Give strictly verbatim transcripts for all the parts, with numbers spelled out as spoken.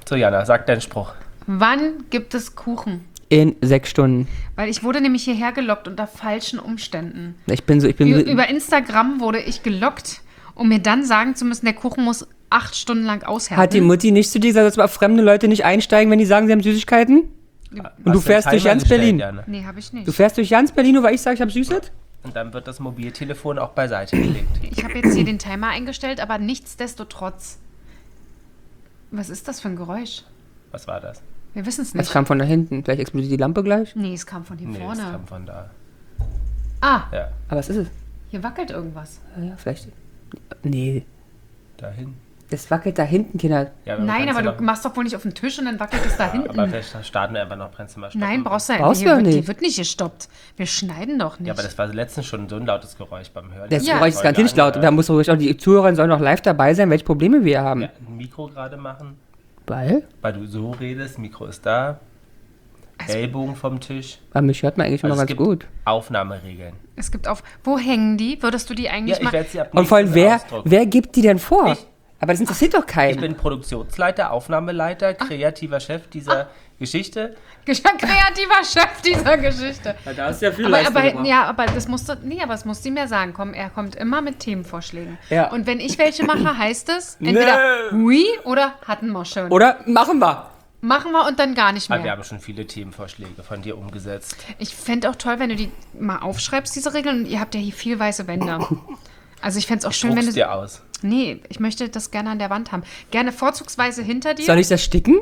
So, Jana, sag deinen Spruch. Wann gibt es Kuchen? In sechs Stunden. Weil ich wurde nämlich hierher gelockt unter falschen Umständen. Ich bin so, ich bin Ü- so, Über Instagram wurde ich gelockt, um mir dann sagen zu müssen, der Kuchen muss acht Stunden lang aushärten. Hat die Mutti nicht zu dir gesagt, dass mal fremde Leute nicht einsteigen, wenn die sagen, sie haben Süßigkeiten? Und du fährst durch ganz Berlin. Jana? Nee, habe ich nicht. Du fährst durch ganz Berlin, nur weil ich sage, ich habe Süßes? Und dann wird das Mobiltelefon auch beiseite gelegt. Ich habe jetzt hier den Timer eingestellt, aber nichtsdestotrotz. Was ist das für ein Geräusch? Was war das? Wir wissen es Das nicht. kam von da hinten. Vielleicht explodiert die Lampe gleich. Nee, es kam von hier Nee, vorne. das kam von da. Ah, Ja, Aber was ist es? hier wackelt irgendwas. Ja, ja, vielleicht. Nee, dahin. das wackelt da hinten, Kinder. Ja, aber Nein, kannst aber ja du noch- machst doch wohl nicht auf den Tisch und dann wackelt es da hinten. Aber vielleicht starten wir einfach noch Brennzimmer stoppen. Nein, brauchst du ja Brauchst nicht. du ja Die wird- Die nicht. wird nicht gestoppt. Wir schneiden doch nicht. Ja, aber das war letztens schon so ein lautes Geräusch beim Hören. Das Ja. Geräusch ist garantiert nicht laut. Und da muss ruhig auch die Zuhörer sollen auch live dabei sein, welche Probleme wir haben. Ja, ein Mikro gerade machen, Weil? weil du so redest, Mikro ist da, Also- Ellbogen vom Tisch. Weil mich hört man eigentlich Also immer es ganz gibt gut. Aufnahmeregeln. Es gibt auf. Wo hängen die? Würdest du die Ja, eigentlich ich mal. werde sie ab Und vor allem, nächstes wer, ausdrucken. wer gibt die denn vor? Ich. Aber das interessiert doch Ich keinen. bin Produktionsleiter, Aufnahmeleiter, kreativer Chef dieser Geschichte. Kreativer Chef dieser Geschichte. Ja, da ist ja viel Aber, aber, ja, aber das musst du, nee, aber das muss sie mir sagen. Komm, er kommt immer mit Themenvorschlägen. Ja. Und wenn ich welche mache, heißt es entweder hui oder hatten wir schon. Oder machen wir. Machen wir und dann gar nicht Aber wir mehr. haben schon viele Themenvorschläge von dir umgesetzt. Ich fände auch toll, wenn du die mal aufschreibst, diese Regeln. Und ihr habt ja hier viel weiße Wände. Also ich fände es auch schön, wenn Druckst du... dir aus. Nee, ich möchte das gerne an der Wand haben. Gerne vorzugsweise hinter dir. Soll ich das sticken?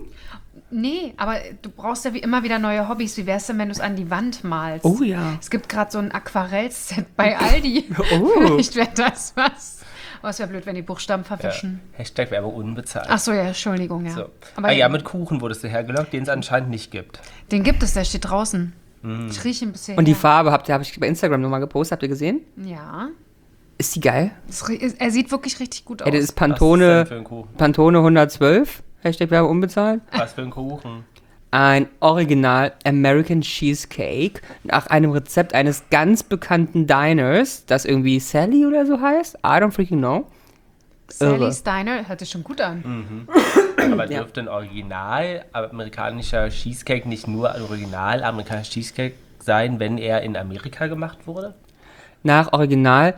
Nee, aber du brauchst ja wie immer wieder neue Hobbys. Wie wär's denn, wenn du es an die Wand malst? Oh ja. Es gibt gerade so ein Aquarellset bei Aldi. Oh. Vielleicht wäre das was. Aber es wäre blöd, wenn die Buchstaben Ja. verwischen. Hashtag Werbung unbezahlt. Ach so, ja, Entschuldigung, ja. So. Aber ah ja, mit Kuchen wurdest du hergelockt, den es anscheinend nicht gibt. den gibt es, der steht draußen. Ich rieche ein bisschen. Und die Farbe habt ihr, habe ich bei Instagram nochmal gepostet, habt ihr gesehen? Ja. Ist die geil? Es rie- er sieht wirklich richtig gut aus. Ey, das ist Was ist denn Pantone, für ein Kuchen? Pantone hundertzwölf. Hashtag Werbung unbezahlt. Was für ein Kuchen? Ein Original American Cheesecake nach einem Rezept eines ganz bekannten Diners, das irgendwie Sally oder so heißt. I don't freaking know. irre. Sally's Diner hört sich schon gut an. Aber dürfte ein Original amerikanischer Cheesecake nicht nur ein Original amerikanischer Cheesecake sein, wenn er in Amerika gemacht wurde? Nach Original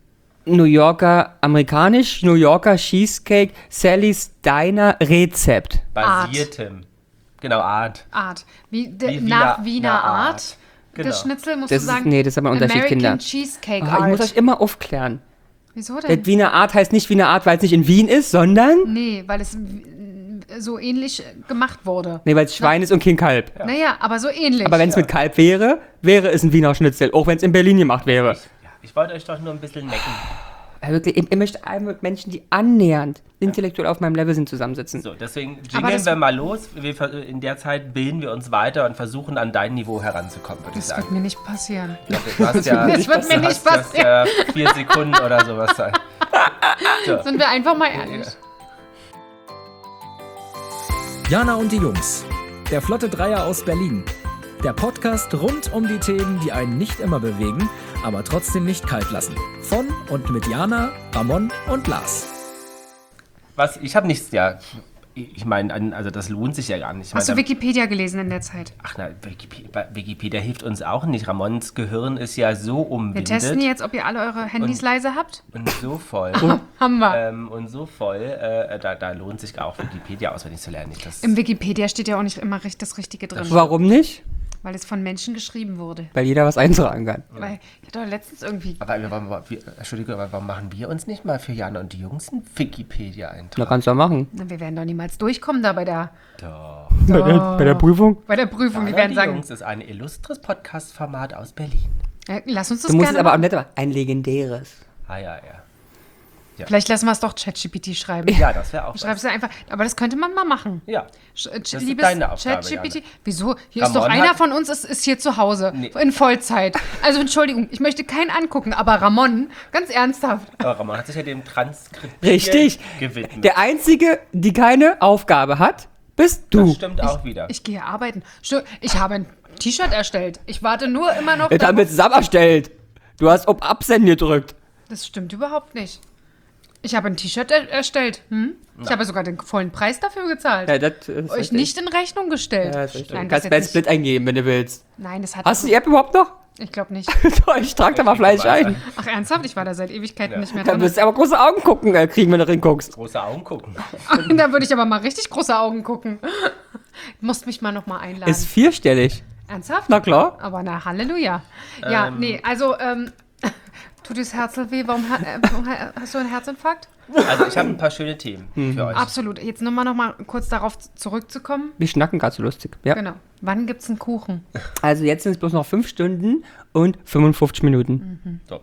New Yorker, amerikanisch New Yorker Cheesecake Sally's Diner Rezept. Basiertem. Genau, Art. Art. Wie, de, Wie nach Wiener- Wiener na, Art. Art. Genau. Das Schnitzel musst Das du ist- sagen. nee, das ist aber ein Unterschied, American Kinder. Cheesecake Oh, ich muss Art. euch immer aufklären. Wieso Das denn? Wiener Art heißt nicht Wiener Art, weil es nicht in Wien ist, sondern... Nee, weil es so ähnlich gemacht wurde. Nee, weil es Schwein ist und kein Kalb. Naja, aber so ähnlich. Aber wenn es mit Kalb wäre, wäre es ein Wiener Schnitzel, auch wenn es in Berlin gemacht wäre. Ja, ich wollte euch doch nur ein bisschen necken. Ja, wirklich, ich, ich möchte einmal mit Menschen, die annähernd intellektuell auf meinem Level sind, zusammensitzen. So, deswegen Aber jingeln das- wir mal los. Wir, ver- in der Zeit bilden wir uns weiter und versuchen an dein Niveau heranzukommen, würde ich das wird sagen. mir nicht passieren. Du hast ja, Das wird mir du nicht hast, du hast ja vier Sekunden oder sowas sein. So. Sind wir einfach mal ehrlich. Jana und die Jungs. Der Flotte Dreier aus Berlin. Der Podcast rund um die Themen, die einen nicht immer bewegen, aber trotzdem nicht kalt lassen. Von und mit Jana, Ramon und Lars. Was, ich habe nichts, ja. Ich meine, also das lohnt sich ja gar nicht. Ich Hast du meine, Wikipedia gelesen in der Zeit? ach na, Wikipedia, Wikipedia hilft uns auch nicht. Ramons Gehirn ist ja so Wir umwindet testen jetzt, ob ihr alle eure Handys Und- leise habt. und so voll. Haben wir. ähm, und so voll, äh, da, da lohnt sich auch Wikipedia auswendig zu lernen. Nicht das, Im Wikipedia steht ja auch nicht immer recht das Richtige drin, Warum nicht? weil es von Menschen geschrieben wurde. Weil jeder was eintragen kann. Weil ich hatte doch letztens irgendwie. aber wir, warum, wir, Entschuldigung, aber warum machen wir uns nicht mal für Jana und die Jungs einen Na, Wikipedia-Eintrag? kannst du ja machen. Na, wir werden doch niemals durchkommen da bei der, Doch. Bei der, bei der Prüfung? bei der Prüfung. Die Jana und werden die sagen, Jungs ist ein illustres Podcast-Format aus Berlin. ja, lass uns das Du musst es gerne aber auch machen. nicht, aber ein legendäres. Ah ja, ja. Vielleicht lassen wir es doch ChatGPT schreiben. Ja, das wäre auch was. Schreibst du einfach, aber das könnte man mal machen. Ja. Sch- äh, ist Liebes deine Aufgabe, ChatGPT. Jana. Wieso? Hier ist doch Ramon einer hat- von uns, ist, ist hier zu Hause. Nee. In Vollzeit. Also Entschuldigung, ich möchte keinen angucken, aber Ramon, ganz ernsthaft. Aber Ramon hat sich ja dem Transkript Richtig. gewidmet. Der Einzige, die keine Aufgabe hat, bist du. Das stimmt auch wieder. Ich gehe arbeiten. Stö- Ich habe ein T-Shirt erstellt. Ich warte nur immer noch. Jetzt haben wir darauf- zusammen erstellt. Du hast auf Absenden gedrückt. Das stimmt überhaupt nicht. Ich habe ein T-Shirt er erstellt. Hm? Ich habe sogar den vollen Preis dafür gezahlt. Ja, das ist Euch richtig. nicht in Rechnung gestellt. Ja, das ist Nein, richtig. das Kannst bei jetzt Split eingeben, wenn du willst. nicht. Nein, das hat... Hast du die App überhaupt noch? Ich glaube nicht. Ich trage da mal Fleisch ein. Ach, ernsthaft? Ich war da seit Ewigkeiten Ja. nicht mehr Da drin. wirst du aber große Augen gucken, äh, kriegen, wenn du reinguckst. Große Augen gucken. Da würde ich aber mal richtig große Augen gucken. Du musst mich mal nochmal einladen. Ist vierstellig. Ernsthaft? Na klar. Aber na, Halleluja. Ja, Ähm. nee, also, ähm, tut dir das Herzl weh? Warum, ha- äh, warum ha- hast du einen Herzinfarkt? Also ich habe ein paar schöne Themen für euch. Absolut. Jetzt nochmal noch mal kurz darauf z- zurückzukommen. Wir schnacken gerade so lustig. Ja. Genau. Wann gibt's einen Kuchen? Also jetzt sind es bloß noch fünf Stunden und fünfundfünfzig Minuten. So.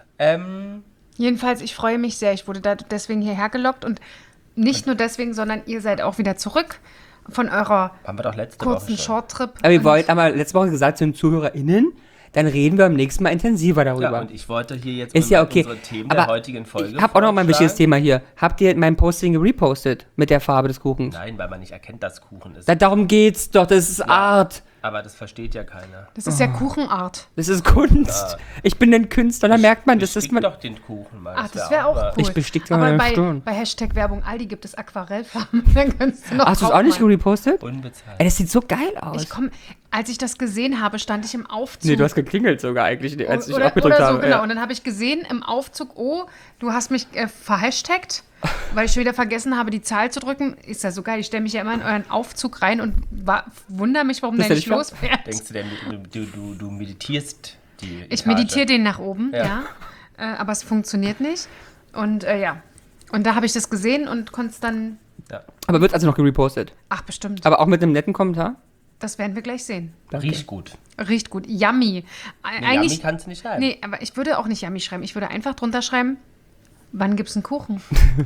Ähm, Jedenfalls, ich freue mich sehr. Ich wurde da deswegen hierher gelockt und nicht nur deswegen, sondern ihr seid auch wieder zurück von eurer haben wir doch letzte kurzen Woche schon. Shorttrip. Aber wir Und- wollten aber letzte Woche gesagt zu den ZuhörerInnen, dann reden wir beim nächsten Mal intensiver darüber. Ja, und ich wollte hier jetzt Ist ja okay. unsere Themen Aber der heutigen Folge ich habe auch noch mal ein wichtiges vorschlagen. Thema hier. Habt ihr mein Posting repostet mit der Farbe des Kuchens? Nein, weil man nicht erkennt, dass Kuchen ist. Da, darum geht's doch, das ist Art. Aber das versteht ja keiner. Das ist ja Kuchenart. Das ist Kunst. Ich bin ein Künstler, da merkt man, das ist Bestick man. doch den Kuchen mal. Ach, das wäre auch mal- cool. Ich bestick doch Aber meine bei, Stirn. bei Hashtag Werbung Aldi gibt es Aquarellfarben. Dann kannst du noch Hast du es auch nicht draufmalen. repostet? Unbezahlt. Ey, das sieht so geil aus. Ich komm, als ich das gesehen habe, stand ich im Aufzug. Nee, du hast geklingelt sogar eigentlich, als ich oder, abgedrückt oder so, habe. genau. Ja. Und dann habe ich gesehen im Aufzug, oh, du hast mich äh, verhashtagt, weil ich schon wieder vergessen habe, die Zahl zu drücken. Ist ja so geil. Ich stelle mich ja immer in euren Aufzug rein und wa- wundere mich, warum Das der ist nicht ja nicht losfährt. Denkst du denn, du, du, du meditierst die Ich Etage? meditiere den nach oben, ja. Ja. Äh, aber es funktioniert nicht. Und äh, ja. Und da habe ich das gesehen und konnte es dann. Ja. Aber wird also noch gerepostet. Ach, bestimmt. Aber auch mit einem netten Kommentar? Das werden wir gleich sehen. Riecht gut. Riecht gut. Yummy. Äh, Nee, Eigentlich. Yummy kann es nicht sein. Nee, aber ich würde auch nicht Yummy schreiben. Ich würde einfach drunter schreiben, wann gibt's einen Kuchen?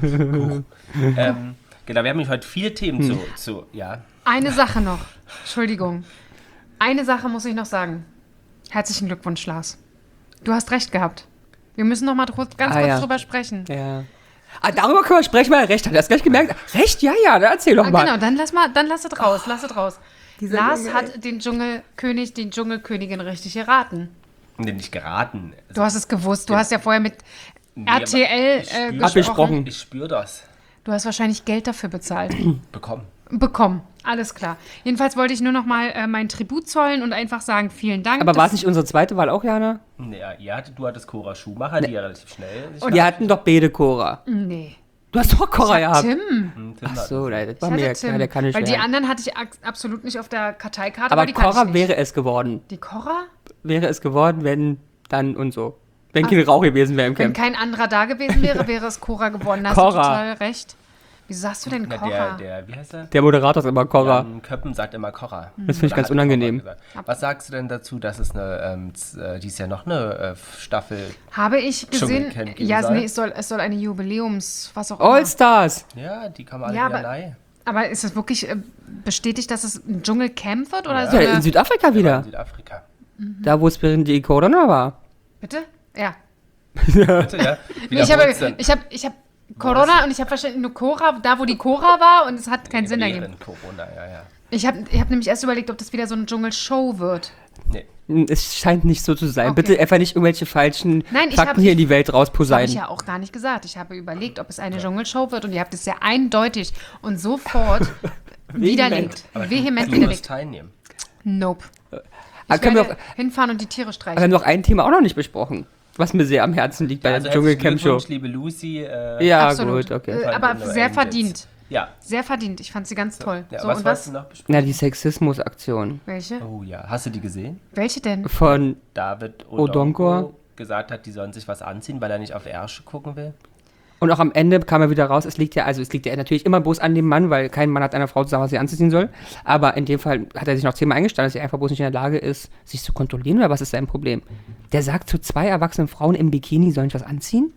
Ähm, genau, wir haben nämlich heute viele Themen zu, zu, ja. Eine Sache noch. Entschuldigung. Eine Sache muss ich noch sagen. Herzlichen Glückwunsch, Lars. Du hast recht gehabt. Wir müssen noch mal kurz, ganz Ah, kurz ja. drüber sprechen. Ja. Ah, darüber können wir sprechen, weil er recht hat. Hast du gleich gemerkt? Recht? Ja, ja, dann erzähl doch Ah, mal. genau, dann lass mal, dann lass es raus, lass es raus. Dieser Lars Junge, hat den Dschungelkönig, die Dschungelkönigin richtig geraten. Nee, nicht geraten. Du hast es gewusst. Du hast ja vorher mit Nee, R T L aber ich äh, spür- gesprochen. Abgesprochen. Ich spüre das. Du hast wahrscheinlich Geld dafür bezahlt. Bekommen. Bekommen. Alles klar. Jedenfalls wollte ich nur noch mal äh, meinen Tribut zollen und einfach sagen, vielen Dank. Aber war es Das- nicht unsere zweite Wahl auch, Jana? Nee, ihr hattet, du hattest Cora Schumacher, die ja relativ schnell sich Wir hatten doch beide Cora. Nee. Du hast doch Cora Ich hab gehabt. Tim. Hm, Tim Ach hat- so, das Ich war hatte mir Tim. klar, der kann nicht Weil die werden. anderen hatte ich ak- absolut nicht auf der Karteikarte. Aber weil die kannte Cora ich nicht. wäre es geworden. Die Cora? Wäre es geworden, wenn dann und so. Wenn kein Rauch gewesen wäre im Wenn Camp. kein anderer da gewesen wäre, wäre es Cora geworden. Da hast Cora. du total recht. Wieso sagst du denn Na, Cora? der, der, wie heißt er? Der Moderator ist immer Cora. Jan Köppen sagt immer Cora. Das finde ich Oder ganz hat unangenehm. Cora gesagt. Was sagst du denn dazu, dass es eine, ähm, z- äh, dies Jahr noch eine äh, Staffel, Habe ich gesehen? Dschungelcamp geben Ja, soll? nee, es soll, es soll eine Jubiläums, was auch immer. All-Stars. ja, die kann man alle Ja, wieder aber- rein. Aber ist es wirklich äh, bestätigt, dass es ein Dschungelcamp wird oder Ja. so? Ja, eine, in Südafrika In wieder. Südafrika. Da, wo es während die Corona war. Bitte? Ja. Bitte, ja? Nee, ich habe, Wiederhol's dann. ich habe, ich habe Corona und ich habe wahrscheinlich nur Cora, da wo die Cora war und es hat keinen Sinn ergeben. Während Corona, ja, ja. Ich habe ich hab nämlich erst überlegt, ob das wieder so eine Dschungelshow wird. Nee. Hm, Es scheint nicht so zu sein. Okay. Bitte einfach nicht irgendwelche falschen Nein, ich Fakten hab- hier in die Welt Das habe rausposeiden. ich ja auch gar nicht gesagt. Ich habe überlegt, ob es eine Dschungelshow wird und ihr habt es sehr eindeutig und sofort widerlegt. Aber du- Vehement du musst widerlegt. teilnehmen. Nope. Ah, Ich können wir, werde auch, hinfahren und die Tiere wir streichen. haben noch ein Thema auch noch nicht besprochen, was mir sehr am Herzen liegt bei Also der herzlichen Dschungelcamp-Show. Glückwunsch, liebe Lucy. Äh, Ja, Absolut. gut, okay. Äh, Fand aber ich nur sehr Endits. verdient. Ja. Sehr verdient. Ich fand sie ganz toll. ja so, was und wolltest was? du noch besprechen? Na, die Sexismus-Aktion Welche? Oh ja, hast du die gesehen? Welche denn? von David Odonkor. Odonkor gesagt hat, die sollen sich was anziehen, weil er nicht auf Ärsche gucken will. Und auch am Ende kam er wieder raus, es liegt ja, also es liegt ja natürlich immer bloß an dem Mann, weil kein Mann hat einer Frau zu sagen, was sie anzuziehen soll. Aber in dem Fall hat er sich noch zehnmal eingestanden, dass sie einfach bloß nicht in der Lage ist, sich zu kontrollieren, oder was ist sein Problem? Der sagt zu zwei erwachsenen Frauen im Bikini, sollen ich was anziehen?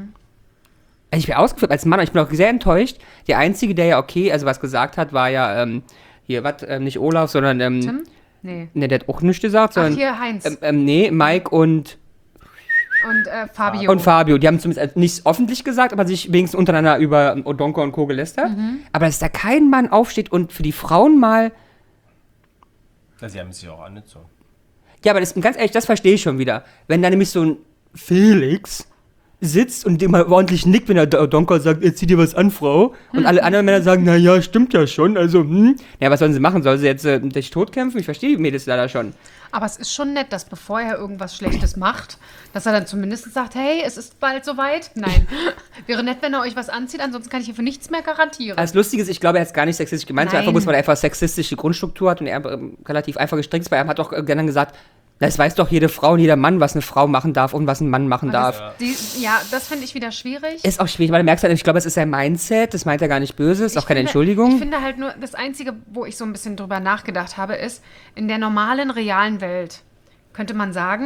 Also ich bin ausgeführt als Mann, und ich bin auch sehr enttäuscht. Der Einzige, der ja okay, also was gesagt hat, war ja, ähm, hier, was, ähm, nicht Olaf, sondern, ähm, Tim? Nee. ne, der hat auch nichts gesagt, Ach, sondern, hier Heinz ähm, ähm, nee, Mike und und äh, Fabio. Und Fabio, die haben zumindest nicht öffentlich gesagt, aber sich wenigstens untereinander über Odonkor und Co. gelästert. Aber dass da kein Mann aufsteht und für die Frauen mal. Ja, sie haben sich auch an nicht so. Ja, aber das, ganz ehrlich, das verstehe ich schon wieder. Wenn da nämlich so ein Felix sitzt und immer ordentlich nickt, wenn der Donker sagt, jetzt zieh dir was an, Frau. Und alle anderen Männer sagen, na ja, stimmt ja schon, also, hm. Ja, was sollen sie machen? Sollen sie jetzt äh, sich totkämpfen? Ich verstehe die Mädels leider schon. Aber es ist schon nett, dass bevor er irgendwas Schlechtes macht, dass er dann zumindest sagt, hey, es ist bald soweit. Nein, wäre nett, wenn er euch was anzieht, ansonsten kann ich hier für nichts mehr garantieren. Das Lustige ist, ich glaube, er hat es gar nicht sexistisch gemeint, Nein. einfach bloß, weil er einfach sexistische Grundstruktur hat und er ähm, relativ einfach gestrickt ist, weil er hat doch äh, gerne gesagt, das weiß doch jede Frau und jeder Mann, was eine Frau machen darf und was ein Mann machen darf. Das, die, ja, das finde ich wieder schwierig. Ist auch schwierig, weil du merkst halt, ich glaube, es ist sein Mindset, das meint er gar nicht böse, ist auch Ich keine finde, Entschuldigung. Ich finde halt nur, das Einzige, wo ich so ein bisschen drüber nachgedacht habe, ist, in der normalen, realen Welt könnte man sagen,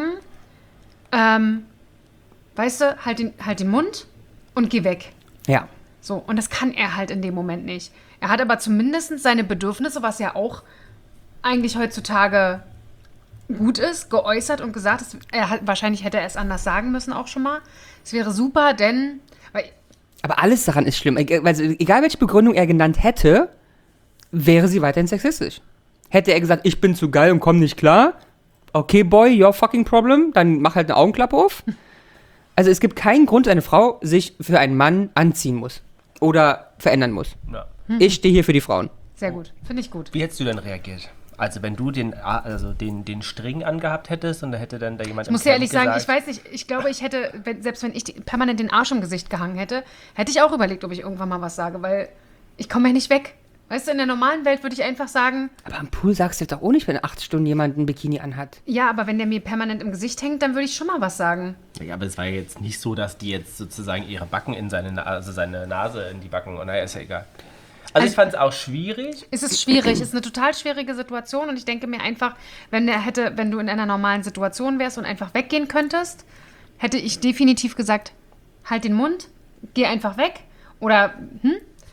ähm, weißt du, halt den, halt den Mund und geh weg. Ja. So, und das kann er halt in dem Moment nicht. Er hat aber zumindest seine Bedürfnisse, was ja auch eigentlich heutzutage gut ist, geäußert und gesagt. Es, er hat, wahrscheinlich hätte er es anders sagen müssen auch schon mal. Es wäre super, denn... Weil, Aber alles daran ist schlimm. Also, egal welche Begründung er genannt hätte, wäre sie weiterhin sexistisch. Hätte er gesagt, ich bin zu geil und komm nicht klar, okay, boy, your fucking problem, dann mach halt eine Augenklappe auf. Also es gibt keinen Grund, dass eine Frau sich für einen Mann anziehen muss oder verändern muss. Ja. Ich stehe hier für die Frauen. sehr gut, finde ich gut. Wie hättest du denn reagiert? Also wenn du den, also den, den String angehabt hättest und da hätte dann da jemand... Ich muss dir ehrlich sagen, ich weiß nicht, ich glaube, ich hätte, wenn, selbst wenn ich die, permanent den Arsch im Gesicht gehangen hätte, hätte ich auch überlegt, ob ich irgendwann mal was sage, weil ich komme ja nicht weg. Weißt du, in der normalen Welt würde ich einfach sagen, Aber am Pool sagst du doch auch nicht, wenn acht Stunden jemand ein Bikini anhat. ja, aber wenn der mir permanent im Gesicht hängt, dann würde ich schon mal was sagen. Ja, aber es war ja jetzt nicht so, dass die jetzt sozusagen ihre Backen in seine, Na also seine Nase in die Backen... Und naja, ist ja egal. Also, Also- ich fand es auch schwierig. Es ist schwierig, es ist eine total schwierige Situation und ich denke mir einfach, wenn er hätte, wenn du in einer normalen Situation wärst und einfach weggehen könntest, hätte ich definitiv gesagt, halt den Mund, geh einfach weg oder hm?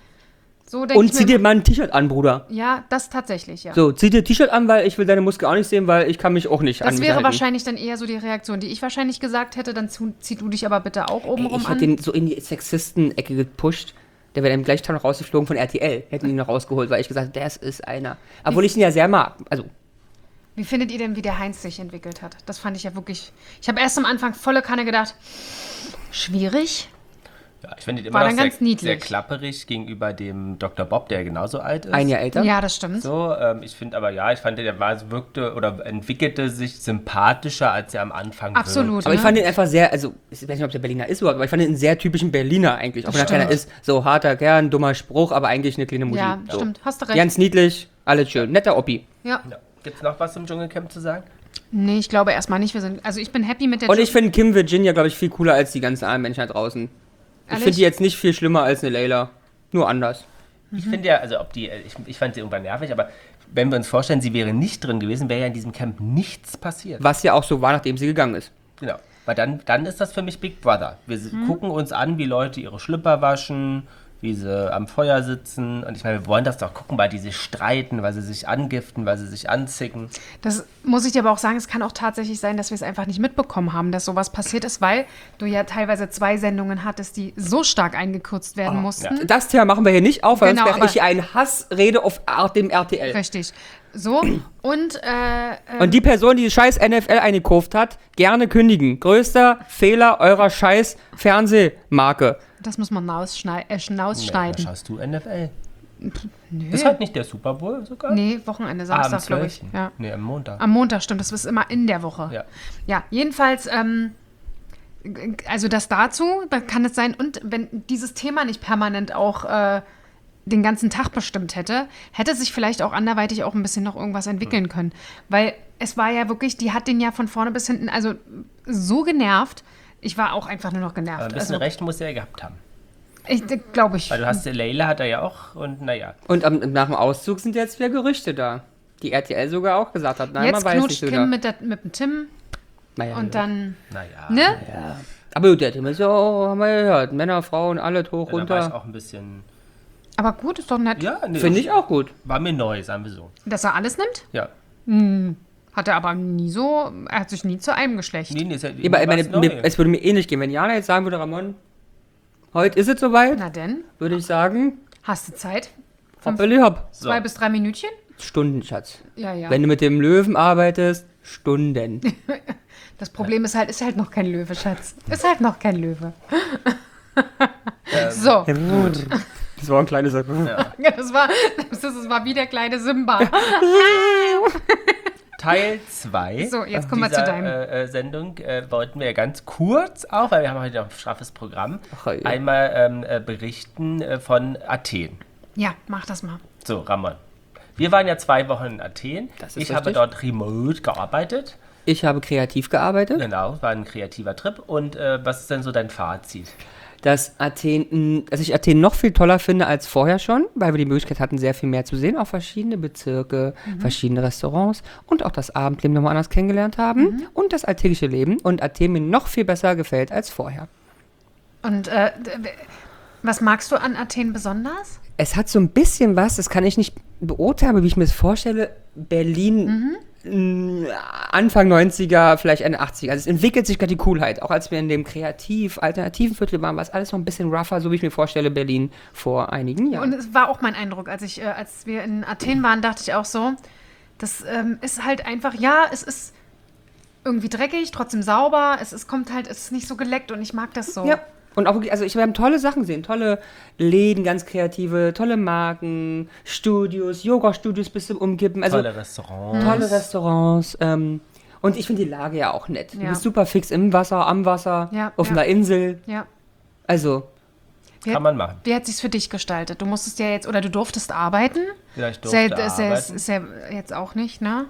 So denke Und ich zieh mir, dir mal ein T-Shirt an, Bruder. ja, das tatsächlich, ja. So, zieh dir ein T-Shirt an, weil ich will deine Muskeln auch nicht sehen, weil ich kann mich auch nicht an Das mich wäre halten. wahrscheinlich dann eher so die Reaktion, die ich wahrscheinlich gesagt hätte, dann zu, zieh du dich aber bitte auch oben Ey, rum ich an. hätte den so in die Sexisten-Ecke gepusht. Der wäre im gleichen Tag noch rausgeflogen von R T L. Hätten ihn noch rausgeholt, weil ich gesagt habe, das ist einer. Obwohl ich ihn ja sehr mag. Also, Wie findet ihr denn, wie der Heinz sich entwickelt hat? Das fand ich ja wirklich, ich habe erst am Anfang volle Kanne gedacht, schwierig. Ja, ich finde ihn War immer dann noch ganz sehr, niedlich. sehr klapperig gegenüber dem Doktor Bob, der genauso alt ist. ein Jahr älter. Ja, das stimmt. So, ähm, ich finde aber ja, ich fand, der war, wirkte oder entwickelte sich sympathischer, als er am Anfang Absolut. Aber ich ne? fand ihn einfach sehr, also, ich weiß nicht, ob der Berliner ist überhaupt, aber ich fand ihn einen sehr typischen Berliner eigentlich. Auch wenn er keiner ist, so harter Kern, dummer Spruch, aber eigentlich eine kleine Musik. Ja, so. stimmt, hast du recht. Ganz niedlich, alles schön. Netter Oppi. Ja. wirkte. Ja. Gibt es noch was im Dschungelcamp zu sagen? Nee, ich glaube erstmal nicht. Wir sind, also ich bin happy mit der Und ich finde Kim Virginia, glaube ich, viel cooler als die ganzen anderen Menschen da draußen. Ich Ehrlich? finde die jetzt nicht viel schlimmer als eine Layla. Nur anders. Ich finde ja, also ob die, ich, ich fand sie irgendwann nervig, aber wenn wir uns vorstellen, sie wäre nicht drin gewesen, wäre ja in diesem Camp nichts passiert. Was ja auch so war, nachdem sie gegangen ist. Genau. Weil dann, dann ist das für mich Big Brother. Wir gucken uns an, wie Leute ihre Schlüpper waschen, wie sie am Feuer sitzen. Und ich meine, wir wollen das doch gucken, weil die sich streiten, weil sie sich angiften, weil sie sich anzicken. Das muss ich dir aber auch sagen, es kann auch tatsächlich sein, dass wir es einfach nicht mitbekommen haben, dass sowas passiert ist, weil du ja teilweise zwei Sendungen hattest, die so stark eingekürzt werden mussten. Das Thema machen wir hier nicht auf, weil Genau, sonst wäre aber- ich hier ein Hassrede auf Art dem R T L. Richtig. So, und äh, äh, Und die Person, die scheiß N F L eingekauft hat, gerne kündigen. Größter Fehler eurer scheiß Fernsehmarke. das muss man ausschnei äh, Nee, da ausschneiden. schaust du N F L. Nö. Ist heute nicht der Super Bowl sogar? Nee, Wochenende, Ah, am Samstag, glaube ich. zwölften Ja. Nee, am Montag. Am Montag, stimmt, das ist immer in der Woche. Ja. Ja, jedenfalls, ähm, also das dazu, da kann es sein, und wenn dieses Thema nicht permanent auch äh, den ganzen Tag bestimmt hätte, hätte sich vielleicht auch anderweitig auch ein bisschen noch irgendwas entwickeln können. Weil es war ja wirklich, die hat den ja von vorne bis hinten, also so genervt, ich war auch einfach nur noch genervt. Aber ein bisschen also, recht muss er ja gehabt haben. ich glaube ich. Weil du hast, Leila hat er ja auch und naja. Und am, nach dem Auszug sind jetzt wieder Gerüchte da. Die R T L sogar auch gesagt hat, nein, Jetzt man weiß knutscht nicht Kim wieder. mit, der, mit dem Tim Naja, und dann, Naja. ne? aber gut, der Thema ist ja, oh, haben wir ja gehört. Männer, Frauen, alle hoch, Da war ich runter. auch ein bisschen. Aber gut, ist doch nett, Ja, nee, Finde ich auch gut. War mir neu, sagen wir so. dass er alles nimmt. Ja. Hat er aber nie so, er hat sich nie zu einem Geschlecht. Nee, nee, ist ja, Ja, aber ich meine, war's neu. mir, es würde mir ähnlich gehen. Wenn Jana jetzt sagen würde, Ramon, heute ist es soweit, Na denn, würde ich sagen, hast du Zeit? hoppeli hopp. So. Zwei bis drei Minütchen? Stunden, Schatz. Ja, ja. Wenn du mit dem Löwen arbeitest, Stunden. Das Problem ist halt, ist halt noch kein Löwe, Schatz. Ist halt noch kein Löwe. So. Das war ein kleines... Ja. Ja, das war, das, das war wie der kleine Simba. Teil zwei So, jetzt kommen wir zu deinem. Äh, Sendung äh, wollten wir ganz kurz auch, weil wir haben heute noch ein straffes Programm, Ach, ja. einmal ähm, äh, berichten äh, von Athen. Ja, mach das mal. So, Ramon. Wir waren ja zwei Wochen in Athen. Das ist ich habe richtig. dort remote gearbeitet. Ich habe kreativ gearbeitet. Genau, war ein kreativer Trip. Und äh, was ist denn so dein Fazit? Dass Athen, mh, dass ich Athen noch viel toller finde als vorher schon, weil wir die Möglichkeit hatten, sehr viel mehr zu sehen, auch verschiedene Bezirke, Mhm. verschiedene Restaurants und auch das Abendleben nochmal anders kennengelernt haben Mhm. und das alltägliche Leben und Athen mir noch viel besser gefällt als vorher. Und äh, d- was magst du an Athen besonders? Es hat so ein bisschen was, das kann ich nicht beurteilen, aber wie ich mir das vorstelle, Berlin Mhm. mh, Anfang neunziger, vielleicht Ende achtziger. Also es entwickelt sich gerade die Coolheit. Auch als wir in dem kreativ-alternativen Viertel waren, war es alles noch ein bisschen rougher, so wie ich mir vorstelle, Berlin vor einigen Jahren. Und es war auch mein Eindruck, als ich, äh, als wir in Athen waren, dachte ich auch so, das ähm, ist halt einfach, ja, es ist irgendwie dreckig, trotzdem sauber, es, es kommt halt, es ist nicht so geleckt und ich mag das so. Ja. Und auch wirklich, also ich, wir haben tolle Sachen gesehen, tolle Läden, ganz kreative, tolle Marken, Studios, Yoga-Studios bis zum Umkippen, also Tolle Restaurants. tolle Restaurants. Ähm, und ich finde die Lage ja auch nett. Du Ja. bist super fix im Wasser, am Wasser, Ja, auf ja. einer Insel. Ja. Also, Wie, Kann man machen. Wie hat sich's für dich gestaltet? Du musstest ja jetzt, oder du durftest arbeiten. Ja, ich Ist durfte ja, ist, ja, arbeiten. ist ja jetzt auch nicht, ne?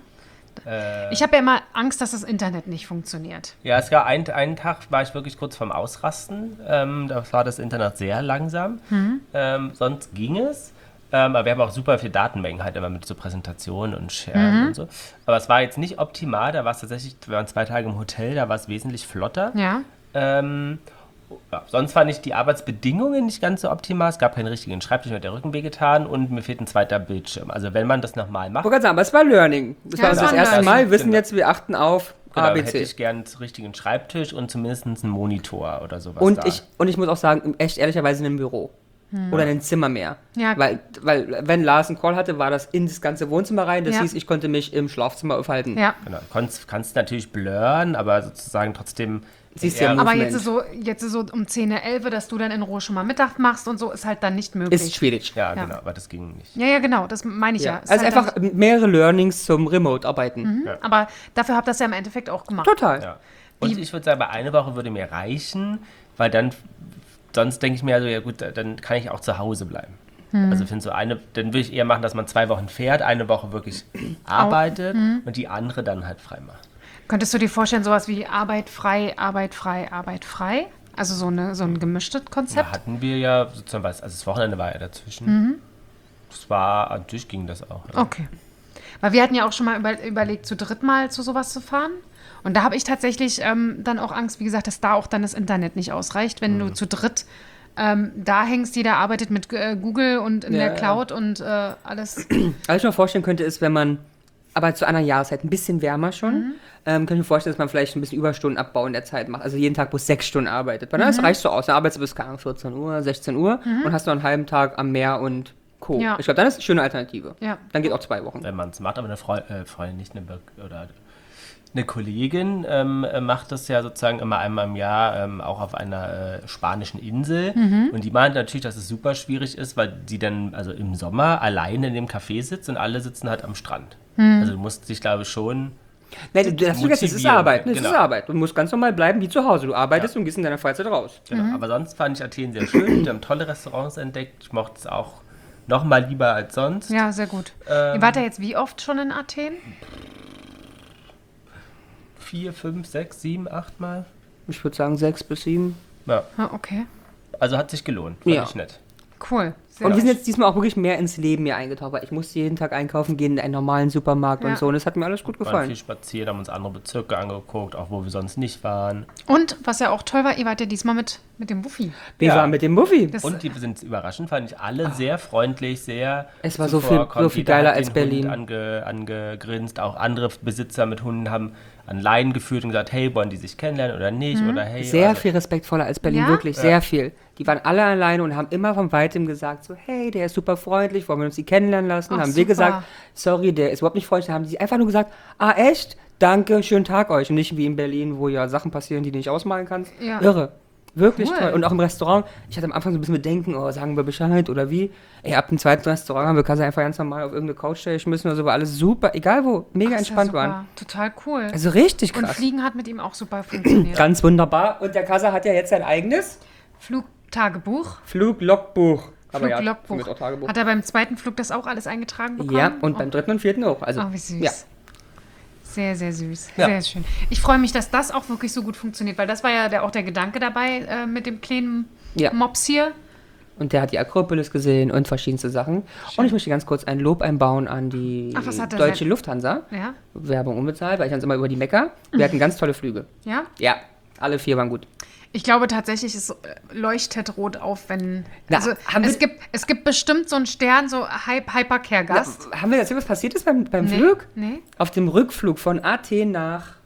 Äh, Ich habe ja immer Angst, dass das Internet nicht funktioniert. Ja, es gab ein, einen Tag, war ich wirklich kurz vorm Ausrasten. Ähm, da war das Internet sehr langsam. Mhm. Ähm, sonst ging es. Ähm, aber wir haben auch super viel Datenmengen halt immer mit so Präsentationen und Sharen Mhm. und so. Aber es war jetzt nicht optimal. Da war es tatsächlich, wir waren zwei Tage im Hotel, da war es wesentlich flotter. Ja. Ähm, ja, sonst fand ich die Arbeitsbedingungen nicht ganz so optimal. Es gab keinen richtigen Schreibtisch, mir hat der Rücken wehgetan und mir fehlt ein zweiter Bildschirm. Also wenn man das nochmal macht, ich wollte gerade sagen, aber es war Learning. Das Ja, war es das war erste Learning. Mal. Wir wissen Genau. jetzt, wir achten auf genau, A B hätte C. ich gern einen richtigen Schreibtisch und zumindest einen Monitor oder sowas Und da. ich, und ich muss auch sagen, echt ehrlicherweise in einem Büro. Oder in ein Zimmer mehr. Ja. Weil, weil, wenn Lars einen Call hatte, war das in das ganze Wohnzimmer rein. Das Ja. hieß, ich konnte mich im Schlafzimmer aufhalten. Ja. Genau, kannst, kannst natürlich blurren, aber sozusagen trotzdem. Siehst eher- ja Aber Movement. jetzt ist, so, jetzt ist so um zehn, elf, dass du dann in Ruhe schon mal Mittag machst und so, ist halt dann nicht möglich. Ist schwierig. Ja, Ja. genau, aber das ging nicht. Ja, ja, genau, das meine ich ja. Ja. Ist Also halt einfach mehrere Learnings zum Remote-Arbeiten. dann, aber dafür habt ihr das ja im Endeffekt auch gemacht. Total. Ja. Und ich würde sagen, bei einer Woche würde mir reichen, weil dann, sonst denke ich mir also, ja gut, dann kann ich auch zu Hause bleiben. Also finde so eine, dann würde ich eher machen, dass man zwei Wochen fährt, eine Woche wirklich arbeitet und die andere dann halt frei macht. Könntest du dir vorstellen, sowas wie Arbeit frei, Arbeit frei, Arbeit frei? Also so, eine, so ein gemischtes Da Konzept? hatten wir ja sozusagen was, also das Wochenende war ja dazwischen. Das war, natürlich ging das auch. Ja. Okay. Weil wir hatten ja auch schon mal über, überlegt, zu dritt mal zu sowas zu fahren. Und da habe ich tatsächlich ähm, dann auch Angst, wie gesagt, dass da auch dann das Internet nicht ausreicht, wenn du zu dritt ähm, da hängst, jeder arbeitet mit äh, Google und in Ja, der ja. Cloud und äh, alles. Was ich mir vorstellen könnte, ist, wenn man, aber zu einer Jahreszeit ein bisschen wärmer schon, ähm, kann ich mir vorstellen, dass man vielleicht ein bisschen Überstundenabbau in der Zeit macht. Also jeden Tag bloß sechs Stunden arbeitet. Weil das reicht so aus. Dann arbeitest du bis keine Ahnung, vierzehn Uhr, sechzehn Uhr und hast noch einen halben Tag am Meer und Co. Ja. Ich glaube, dann ist es eine schöne Alternative. Ja. Dann geht auch zwei Wochen. Wenn man es macht, aber eine Freu äh, Freundin, nicht eine, Be- oder eine Kollegin ähm, äh, macht das ja sozusagen immer einmal im Jahr ähm, auch auf einer äh, spanischen Insel. Und die meint natürlich, dass es super schwierig ist, weil die dann also im Sommer alleine in dem Café sitzt und alle sitzen halt am Strand. Also du musst dich, glaube ich, schon. Nein, du du hast vergessen, es ist Motivieren, Arbeit. Es genau. ist Arbeit. Du musst ganz normal bleiben wie zu Hause. Du arbeitest und gehst in deiner Freizeit raus. Genau. Aber sonst fand ich Athen sehr schön. Wir haben tolle Restaurants entdeckt. Ich mochte es auch noch mal lieber als sonst. Ja, sehr gut. Ähm, Ihr wart ja jetzt wie oft schon in Athen? Vier, fünf, sechs, sieben, acht Mal. Ich würde sagen sechs bis sieben. Ja, Ah, okay. also hat sich gelohnt. Fand Ja. ich nett. Cool. Sehr Und wir gut. sind jetzt diesmal auch wirklich mehr ins Leben hier eingetaucht, weil ich musste jeden Tag einkaufen gehen in einen normalen Supermarkt Ja. und so. Und es hat mir alles gut Wir waren gefallen. viel spaziert, haben uns andere Bezirke angeguckt, auch wo wir sonst nicht waren. Und was ja auch toll war, ihr wart ja diesmal mit, mit dem Wuffi. Wir Ja. waren mit dem Muffy. Das- Und die sind überraschend, fand ich alle sehr freundlich, sehr. Es war so viel- zuvorkommend. so viel Jeder geiler hat als den Berlin. Hund ange, angegrinst. Auch andere Besitzer mit Hunden haben an Leinen geführt und gesagt: Hey, wollen die sich kennenlernen oder nicht? Oder hey. Sehr also, viel respektvoller als Berlin, Ja? wirklich, sehr viel. Die waren alle alleine und haben immer von weitem gesagt, gesagt, so, hey, der ist super freundlich, wollen wir uns die kennenlernen lassen? Ach, haben wir super. gesagt, sorry, der ist überhaupt nicht freundlich. Dann haben die einfach nur gesagt, ah, echt? Danke, schönen Tag euch. Und nicht wie in Berlin, wo ja Sachen passieren, die du nicht ausmalen kannst. Ja. Irre. Wirklich Cool. toll. Und auch im Restaurant, ich hatte am Anfang so ein bisschen Bedenken, oh, sagen wir Bescheid oder wie. Ey, ab dem zweiten Restaurant haben wir Kasse einfach ganz normal auf irgendeine Couch geschmissen oder so, war alles super, egal wo, mega Ach, ist ja entspannt super. waren. Total cool. Also richtig Und krass. Fliegen hat mit ihm auch super funktioniert. Ganz wunderbar. Und der Kassa hat ja jetzt sein eigenes Flugtagebuch. Fluglogbuch. Aber ja, Fluglogbuch. mit auch Tagebuch. Hat er beim zweiten Flug das auch alles eingetragen bekommen? Ja, und oh. beim dritten und vierten auch. Also, Oh, wie süß. Ja. Sehr, sehr süß. Ja. Sehr schön. Ich freue mich, dass das auch wirklich so gut funktioniert, weil das war ja der, auch der Gedanke dabei äh, mit dem kleinen Ja. Mops hier. Und der hat die Akropolis gesehen und verschiedenste Sachen. Und ich möchte ganz kurz ein Lob einbauen an die Ach, was hat er Deutsche seit- Lufthansa. Ja? Werbung unbezahlt, weil ich uns immer über die Mecker. Wir hatten ganz tolle Flüge. Ja? Ja, alle vier waren gut. Ich glaube tatsächlich, es leuchtet rot auf, wenn. Na, also haben es wir- gibt, es gibt bestimmt so einen Stern, so Hy- Hypercare-Gast. Ja, haben wir erzählt, was passiert ist beim, beim Nee. Flug? Nee. Auf dem Rückflug von Athen nach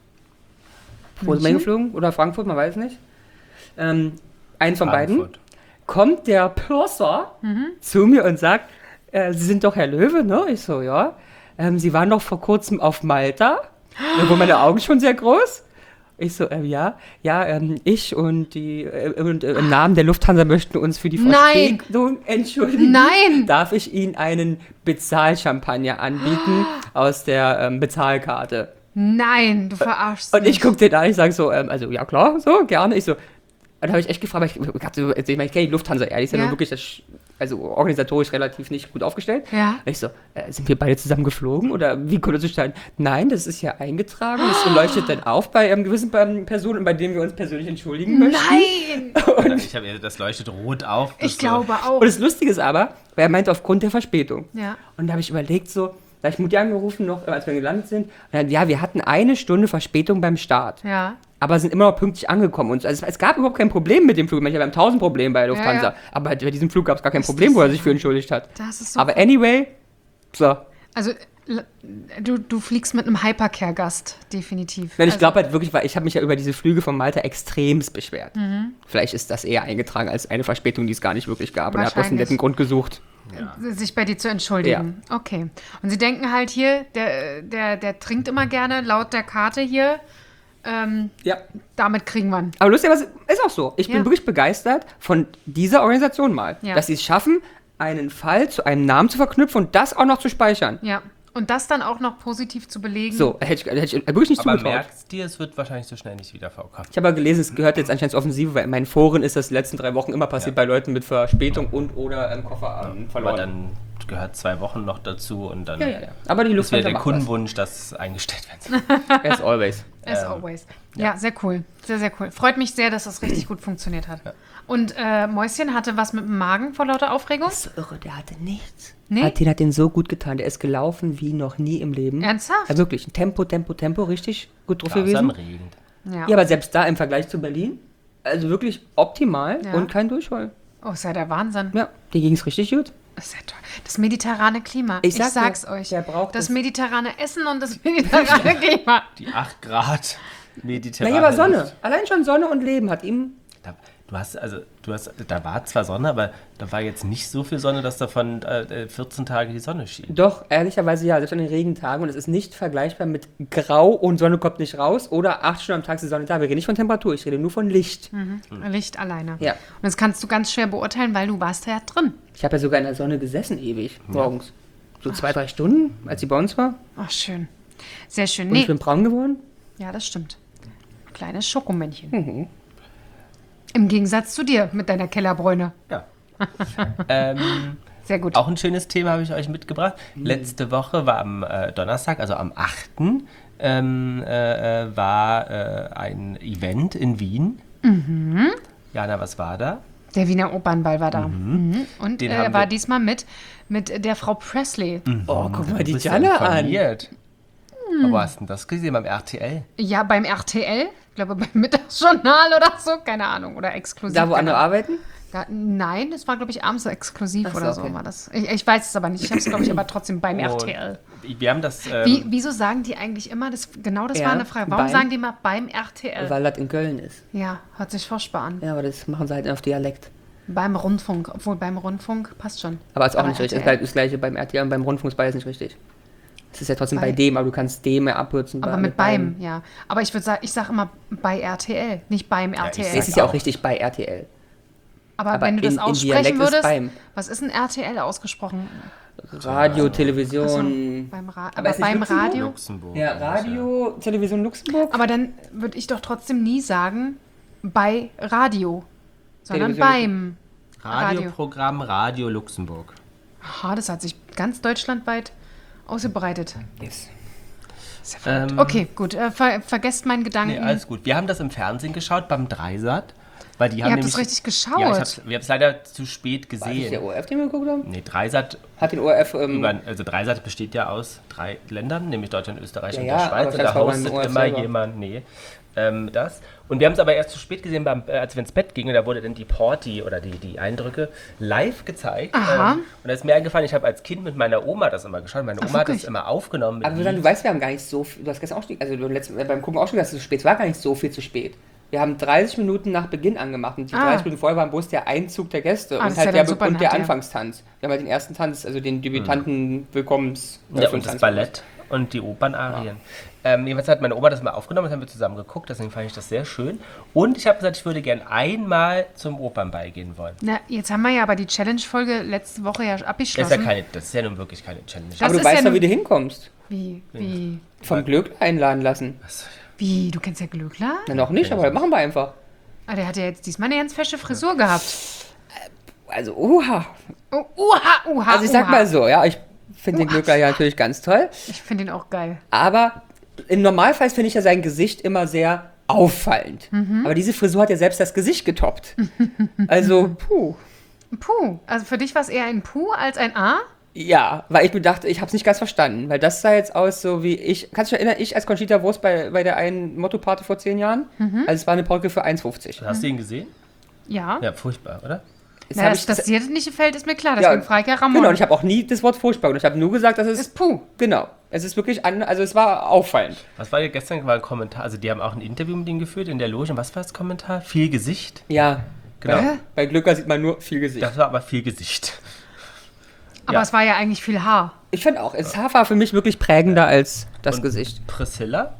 wo sind wir geflogen? Oder Frankfurt, man weiß nicht. Ähm, eins von beiden. Frankfurt. Kommt der Purser zu mir und sagt, äh, Sie sind doch Herr Löwe, ne? Ich so, ja. Ähm, Sie waren doch vor kurzem auf Malta. Da wurden meine Augen schon sehr groß. Ich so, ähm, ja, ja, ähm, ich und die äh, und, äh, im Namen der Lufthansa möchten uns für die Nein. Verspätung entschuldigen. Nein. Darf ich Ihnen einen Bezahlchampagner anbieten aus der ähm, Bezahlkarte? Nein, du verarschst Und ich mich. guck den an, ich sage so, ähm, also ja klar, so, gerne. Ich so, dann habe ich echt gefragt, weil ich, ich, hab so, ich, meine, ich kenne die Lufthansa ehrlich, ist ja Ja. nur wirklich das, also organisatorisch relativ nicht gut aufgestellt. Ja. Und ich so, äh, sind wir beide zusammen geflogen oder wie konnte das zustande? Nein, das ist ja eingetragen, das leuchtet dann auf bei ähm, gewissen ähm, Personen, bei denen wir uns persönlich entschuldigen möchten. Nein! Ich habe das leuchtet rot auf. das Ich so- glaube auch. Und das Lustige ist aber, weil er meinte aufgrund der Verspätung. Ja. Und da habe ich überlegt so, da habe ich Mutti angerufen noch, als wir gelandet sind. Und dann, ja, wir hatten eine Stunde Verspätung beim Start. Ja. Aber sind immer noch pünktlich angekommen. Und also es, es gab überhaupt kein Problem mit dem Flug. Manche haben tausend Probleme bei der Lufthansa. Ja, ja. Aber bei diesem Flug gab es gar kein Ist Problem, das wo er so? sich für entschuldigt hat. Das ist so. Aber anyway, so. Also, l- du, du fliegst mit einem Hypercare-Gast, definitiv. Nein, ich also, glaube halt wirklich, weil ich habe mich ja über diese Flüge von Malta extremst beschwert. Mhm. Vielleicht ist das eher eingetragen als eine Verspätung, die es gar nicht wirklich gab. Und er hat bloß einen Wahrscheinlich. netten Grund gesucht. sich bei dir zu entschuldigen. Okay. Und sie denken halt hier, der, der, der trinkt immer gerne, laut der Karte hier. Ähm, Ja. damit kriegen wir ihn. Aber lustigerweise ist auch so. Ich bin Ja. wirklich begeistert von dieser Organisation mal. Ja. Dass sie es schaffen, einen Fall zu einem Namen zu verknüpfen und das auch noch zu speichern. Ja. Und das dann auch noch positiv zu belegen. So, hätte ich, hätte ich wirklich nicht Aber zugetraut. merkst dir, es wird wahrscheinlich so schnell nicht wieder verkauft. Ich habe aber gelesen, es gehört jetzt anscheinend zur Offensive, weil in meinen Foren ist das die letzten drei Wochen immer passiert bei Leuten mit Verspätung und oder ähm, Koffer ähm, Aber verloren. dann gehört zwei Wochen noch dazu und dann ja, ja, ja. Aber die ist wieder Lufthansa der macht Kundenwunsch, dass eingestellt werden soll. das. As always. As always. Ja. sehr cool. Sehr, sehr cool. Freut mich sehr, dass das richtig gut funktioniert hat. Und äh, Mäuschen hatte was mit dem Magen vor lauter Aufregung? Das ist so irre, der hatte nichts. Nee? Athen hat den so gut getan, der ist gelaufen wie noch nie im Leben. Ernsthaft? Ja, wirklich. Tempo, Tempo, Tempo, richtig gut drauf Ja, ist gewesen. anregend. Ja. Ja, aber selbst da im Vergleich zu Berlin, also wirklich optimal Ja. und kein Durchfall. Oh, ist ja der Wahnsinn. Ja, dir ging es richtig gut. Das ist ja toll. Das mediterrane Klima. Ich Ich, sag sag's dir, euch. der braucht das es. mediterrane Essen und das mediterrane Klima. Die acht Grad Na mediterrane ja, aber Sonne. Luft. Allein schon Sonne und Leben hat ihm. Da, du hast, also, du hast, da war zwar Sonne, aber da war jetzt nicht so viel Sonne, dass davon äh, vierzehn Tage die Sonne schien. Doch, ehrlicherweise ja, selbst an den Regentagen. Und es ist nicht vergleichbar mit Grau und Sonne kommt nicht raus oder acht Stunden am Tag ist die Sonne da. Wir reden nicht von Temperatur, ich rede nur von Licht. Licht alleine. Ja. Und das kannst du ganz schwer beurteilen, weil du warst ja drin. Ich habe ja sogar in der Sonne gesessen ewig, morgens. So zwei, drei Stunden, als sie bei uns war. Ach, schön. Sehr schön. Und Nee. ich bin braun geworden. Ja, das stimmt. Kleines Schokomännchen. Mhm. Im Gegensatz zu dir mit deiner Kellerbräune. Ja. ähm, Sehr gut. auch ein schönes Thema habe ich euch mitgebracht. Letzte Woche war am äh, Donnerstag, also am achten Ähm, äh, äh, war äh, ein Event in Wien. Mhm. Jana, was war da? Der Wiener Opernball war da. Mhm. Und Den äh, haben er war wir- diesmal mit, mit der Frau Presley. Oh, guck mal die Du bist ja Jana an. informiert. Aber wo hast du denn das gesehen? Beim R T L? Ja, beim R T L. Ich glaube, beim Mittagsjournal oder so. Keine Ahnung. Oder exklusiv. Da, wo keine andere Ahnung. arbeiten? Da, nein, das war, glaube ich, abends exklusiv Ach so, oder so okay. war das. Ich, ich weiß es aber nicht. Ich habe es, glaube ich, aber trotzdem beim R T L. Und wir haben das. Ähm, Wie, wieso sagen die eigentlich immer, das, genau das Ja, war eine Frage, warum beim- sagen die immer beim R T L? Weil das in Köln ist. Ja, hört sich furchtbar an. Ja, aber das machen sie halt auf Dialekt. Beim Rundfunk, obwohl beim Rundfunk passt schon. Aber ist auch Aber nicht richtig. R T L. Das, das gleiche beim R T L und beim Rundfunk ist beides nicht richtig. Es ist ja trotzdem bei, Bei- dem, aber du kannst dem ja abkürzen. Aber bei- mit beim, ja. Aber ich würde sagen, ich sage immer bei R T L, nicht beim R T L. ich Es ist ja auch Auch. richtig bei R T L. aber, aber wenn du das in- in aussprechen Dialekt ist würdest, beim. was ist ein R T L ausgesprochen? Radio, Achso, Television. beim Ra Aber aber ist nicht beim Luxemburg? Radio. Luxemburg. Ja, Radio, Television Luxemburg. Aber dann würde ich doch trotzdem nie sagen bei Radio, sondern Television- beim Radio. Radioprogramm Radio Luxemburg. Aha, das hat sich ganz deutschlandweit ausgebreitet. Yes. Ist ja verrückt. Ähm, Okay, gut, äh, ver vergesst meinen Gedanken. Nee, alles gut. Wir haben das im Fernsehen geschaut, beim Dreisat. Weil die Ihr haben habt nämlich, das richtig geschaut. Ja, ich hab's, wir haben es leider zu spät War das der gesehen. O R F, den wir geguckt haben? Nee, Dreisat, Hat den O R F. Ähm, über, also Dreisat besteht ja aus drei Ländern, nämlich Deutschland, Österreich Ja, und ja, der aber Schweiz. ich Und da weiß, war beim hostet O R F immer selber. jemand, nee, ähm, das. Und wir haben es aber erst zu spät gesehen, beim, äh, als wir ins Bett gingen. Da wurde dann die Porti oder die, die Eindrücke live gezeigt. Aha. Ähm, und da ist mir eingefallen, ich habe als Kind mit meiner Oma das immer geschaut. Meine Ach, Oma hat das wirklich? immer aufgenommen. Mit aber Susanne, du weißt, wir haben gar nicht so viel. Du hast gestern auch schon, also beim, letzten, äh, beim Gucken auch schon gesagt, es ist zu spät. Es war gar nicht so viel zu spät. Wir haben dreißig Minuten nach Beginn angemacht und die Ah. dreißig Minuten vorher waren bloß der Einzug der Gäste Ah, und das ist halt ja der, dann super und nett, der ja. Anfangstanz. Wir haben halt den ersten Tanz, also den Debütanten Willkommens. Ja, und das Ballett und die Opernarien. Ähm, jedenfalls hat meine Oma das mal aufgenommen, das haben wir zusammen geguckt, deswegen fand ich das sehr schön. Und ich habe gesagt, ich würde gern einmal zum Opernball gehen wollen. Na, jetzt haben wir ja aber die Challenge-Folge letzte Woche ja Das ist abgeschlossen. ja, keine, das ist ja nun wirklich keine Challenge. Das Aber du ist weißt ja doch, nun- wie du hinkommst. Wie, wie, Vom Glück einladen lassen. wie, du kennst ja Glöckler? Na, noch nicht, aber machen wir einfach. Ah, der hat ja jetzt diesmal eine ganz fesche Frisur gehabt. Also, uha. Oh, uha, uha, Also ich sag uha. mal so, ja, ich finde den Glückler ja natürlich ganz toll, Ich finde ihn auch geil. aber im Normalfall finde ich ja sein Gesicht immer sehr auffallend. Mhm. Aber diese Frisur hat ja selbst das Gesicht getoppt. Also, puh. Puh, also für dich war es eher ein Puh als ein A? Ja, weil ich mir dachte, ich habe es nicht ganz verstanden, weil das sah jetzt aus so wie ich, kannst du dich erinnern, ich als Conchita Wurst bei, bei der einen Motto-Party vor zehn Jahren? Mhm. Also es war eine Perücke für eins fünfzig. Hast du ihn gesehen? Ja. Ja, furchtbar, oder? Das Na, hab dass, ich- dass dir das nicht gefällt, ist mir klar. Ja, Deswegen frage ich ja Ramon. Genau, und ich habe auch nie das Wort furchtbar benutzt. Ich habe nur gesagt, dass es ist Puh. genau. Es ist wirklich an, also es war auffallend. Was war hier gestern? War ein Kommentar, also die haben auch ein Interview mit ihm geführt in der Loge. Und was war das Kommentar? Viel Gesicht? Ja, Genau. bei, bei Glücker sieht man nur viel Gesicht. Das war aber viel Gesicht. Aber Ja. es war ja eigentlich viel Haar. Ich finde auch, das Haar war für mich wirklich prägender als das Und Gesicht. Priscilla?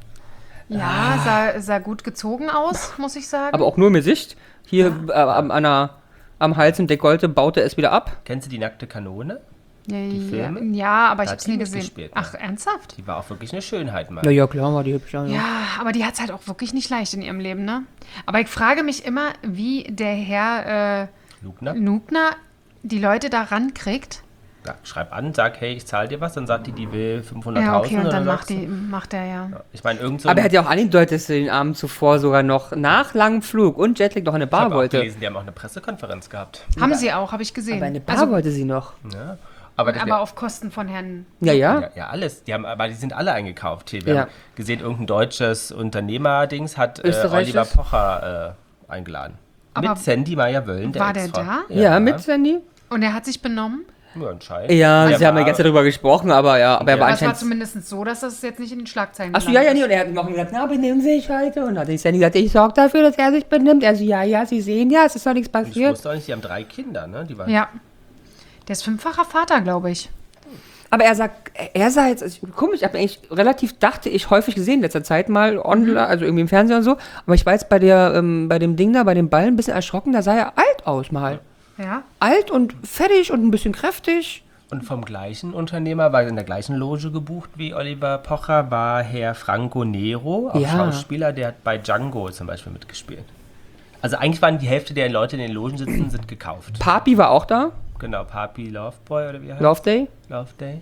Ja, sah, sah gut gezogen aus, muss ich sagen. Aber auch nur im Gesicht. Hier äh, am, an der, am Hals im Dekolte baute es wieder ab. Kennst du die nackte Kanone? ja, Filme? ja, aber ich Da hab's hat die nie gesehen. mitgespielt, Ach, ernsthaft? Die war auch wirklich eine Schönheit mal. Ja, ja, klar, war die hübsch. Ja, ja. Ja, aber die hat's halt auch wirklich nicht leicht in ihrem Leben, ne? Aber ich frage mich immer, wie der Herr äh, Lugner? Lugner die Leute da rankriegt. Ja, schreib an, sag, hey, ich zahle dir was, dann sagt die, die will fünfhunderttausend. Ja, okay, und oder dann macht, sagst du- die, macht er ja. Ja, ich meine, irgend so Aber er ein- hat ja auch angedeutet, dass er den Abend zuvor sogar noch nach langem Flug und Jetlag noch in eine ich Bar habe auch wollte. gelesen, die haben auch eine Pressekonferenz gehabt. Haben sie auch, habe ich gesehen. Aber eine Bar also, wollte sie noch. Ja, aber das aber wär- auf Kosten von Herrn. Ja, ja. ja, ja, alles. Die haben, aber die sind alle eingekauft. Hier, wir Ja. haben gesehen, irgendein deutsches Unternehmer-Dings hat äh, Österreichisches? Oliver Pocher äh, eingeladen. Aber mit Sandy Meyer-Wölln, der war der Ex-Frau. da? Ja, mit Sandy? Und er hat sich benommen. Ja, anscheinend. Ja, Der sie haben ja war- die ganze Zeit darüber gesprochen, aber ja, aber er Ja. war Aber es war anscheinend. zumindest so, dass das jetzt nicht in den Schlagzeilen Achso, ja, ja, nee, gelandet und er hat noch gesagt, na, benimm sich heute. Und dann hat die Sandy gesagt, ich sorge dafür, dass er sich benimmt. Er so, ja, ja, Sie sehen ja, es ist doch nichts Ich passiert. wusste auch nicht, die haben drei Kinder, ne? Die waren ist. Ja. Der ist fünffacher Vater, glaube ich. Aber er sagt, er sah jetzt, also, komisch, ich habe eigentlich relativ, dachte ich, häufig gesehen in letzter Zeit mal online, also irgendwie im Fernsehen und so. Aber ich war jetzt bei der, ähm, bei dem Ding da, bei dem Ball ein bisschen erschrocken, da sah er alt aus mal. Ja. Alt und fettig und ein bisschen kräftig. Und vom gleichen Unternehmer, war in der gleichen Loge gebucht wie Oliver Pocher, war Herr Franco Nero, auch Ja. Schauspieler, der hat bei Django zum Beispiel mitgespielt. Also eigentlich waren die Hälfte der Leute, die in den Logen sitzen, sind gekauft. Papi war auch da, Genau, Papi Loveboy oder wie er heißt? Love Day. Love Day.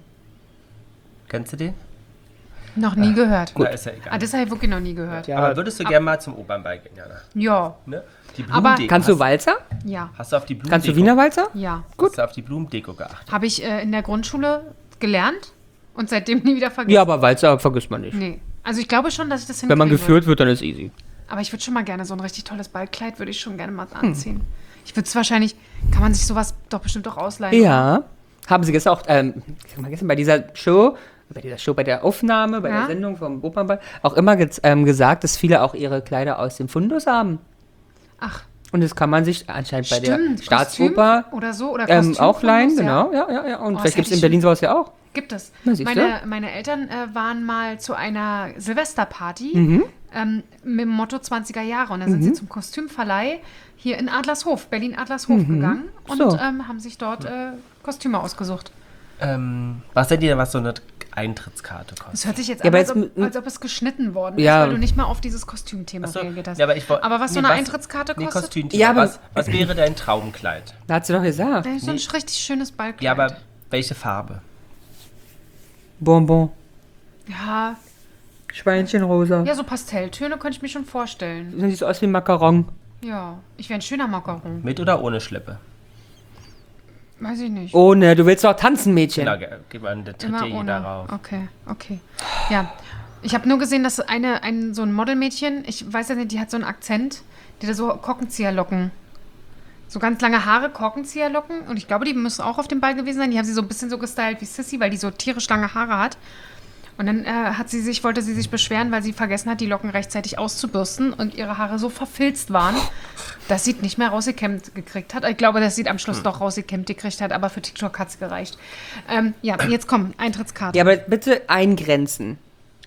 Kennst du den? Noch nie gehört. Na, ist ja egal. Ah, das habe ich wirklich noch nie gehört. Ja. Aber würdest du gerne mal zum Opernball gehen, Jana? Ja. Ne? Die Aber- Blumendeko. Kannst du hast, Walzer? Ja. hast du auf die Blumendeko? Kannst du Wiener Walzer? Ja. Hast du auf die Blumendeko geachtet? Habe ich äh, in der Grundschule gelernt und seitdem nie wieder vergessen. Ja, aber Walzer vergisst man nicht. Nee. Also ich glaube schon, dass ich das Wenn man hinkriegen geführt wird, dann ist easy. würde. Aber ich würde schon mal gerne so ein richtig tolles Ballkleid würde ich schon gerne mal Hm. anziehen. Ich würde es wahrscheinlich, kann man sich sowas doch bestimmt auch ausleihen. Ja. Haben sie gestern auch, ähm, ich sag mal gestern bei dieser Show, bei dieser Show, bei der Aufnahme, bei Ja. der Sendung vom Opernball, auch immer ge ähm, gesagt, dass viele auch ihre Kleider aus dem Fundus haben. Ach, Und das kann man sich anscheinend bei Stimmt, der Staatsoper Kostüm oder so. Oder ähm, Kostüm auch leihen, von uns, genau. Ja, ja, ja. Und Oh, das vielleicht gibt hätte es in ich Berlin sowas ja auch. Gibt es. Na, siehst Meine, meine Eltern äh, waren mal zu einer Silvesterparty Mhm. ähm, mit dem Motto zwanziger Jahre. Und dann sind sie zum Kostümverleih hier in Adlershof, Berlin-Adlershof gegangen und Mhm. So. ähm, haben sich dort äh, Kostüme ausgesucht. Ähm, was denkt ihr, was so eine Eintrittskarte kostet? Das hört sich jetzt Ja, an, aber als, jetzt ob, m- als ob es geschnitten worden Ja. ist, weil du nicht mal auf dieses Kostümthema Ach so, reagiert hast. ja, aber, ich woll- Aber was so nee, eine Eintrittskarte nee, kostet? Kostümthema. Ja, aber- was, was wäre dein Traumkleid? Da hat sie doch gesagt. Das ist so ein Nee. richtig schönes Ballkleid. Ja, aber welche Farbe? Bonbon. Ja, Schweinchenrosa. ja, so Pastelltöne könnte ich mir schon vorstellen. Dann sieht so aus wie ein Macaron. Ja, ich wäre ein schöner Macaron. Mit oder ohne Schlippe? Weiß ich nicht. Ohne, du willst doch tanzen, Mädchen. Genau, ge- gib mal, da tritt Immer ja jeder ohne. rauf. Okay, okay. Ja, ich habe nur gesehen, dass eine, ein, so ein Modelmädchen, ich weiß ja nicht, die hat so einen Akzent, die hat so Korkenzieherlocken. So ganz lange Haare, Korkenzieherlocken. Und ich glaube, die müssen auch auf dem Ball gewesen sein. Die haben sie so ein bisschen so gestylt wie Sissy, weil die so tierisch lange Haare hat. Und dann äh, hat sie sich, wollte sie sich beschweren, weil sie vergessen hat, die Locken rechtzeitig auszubürsten und ihre Haare so verfilzt waren, dass sie nicht mehr rausgekämmt gekriegt hat. Ich glaube, dass sie am Schluss doch rausgekämmt gekriegt hat, aber für TikTok hat es gereicht. Ähm, ja, jetzt komm, Eintrittskarte. Ja, aber bitte eingrenzen.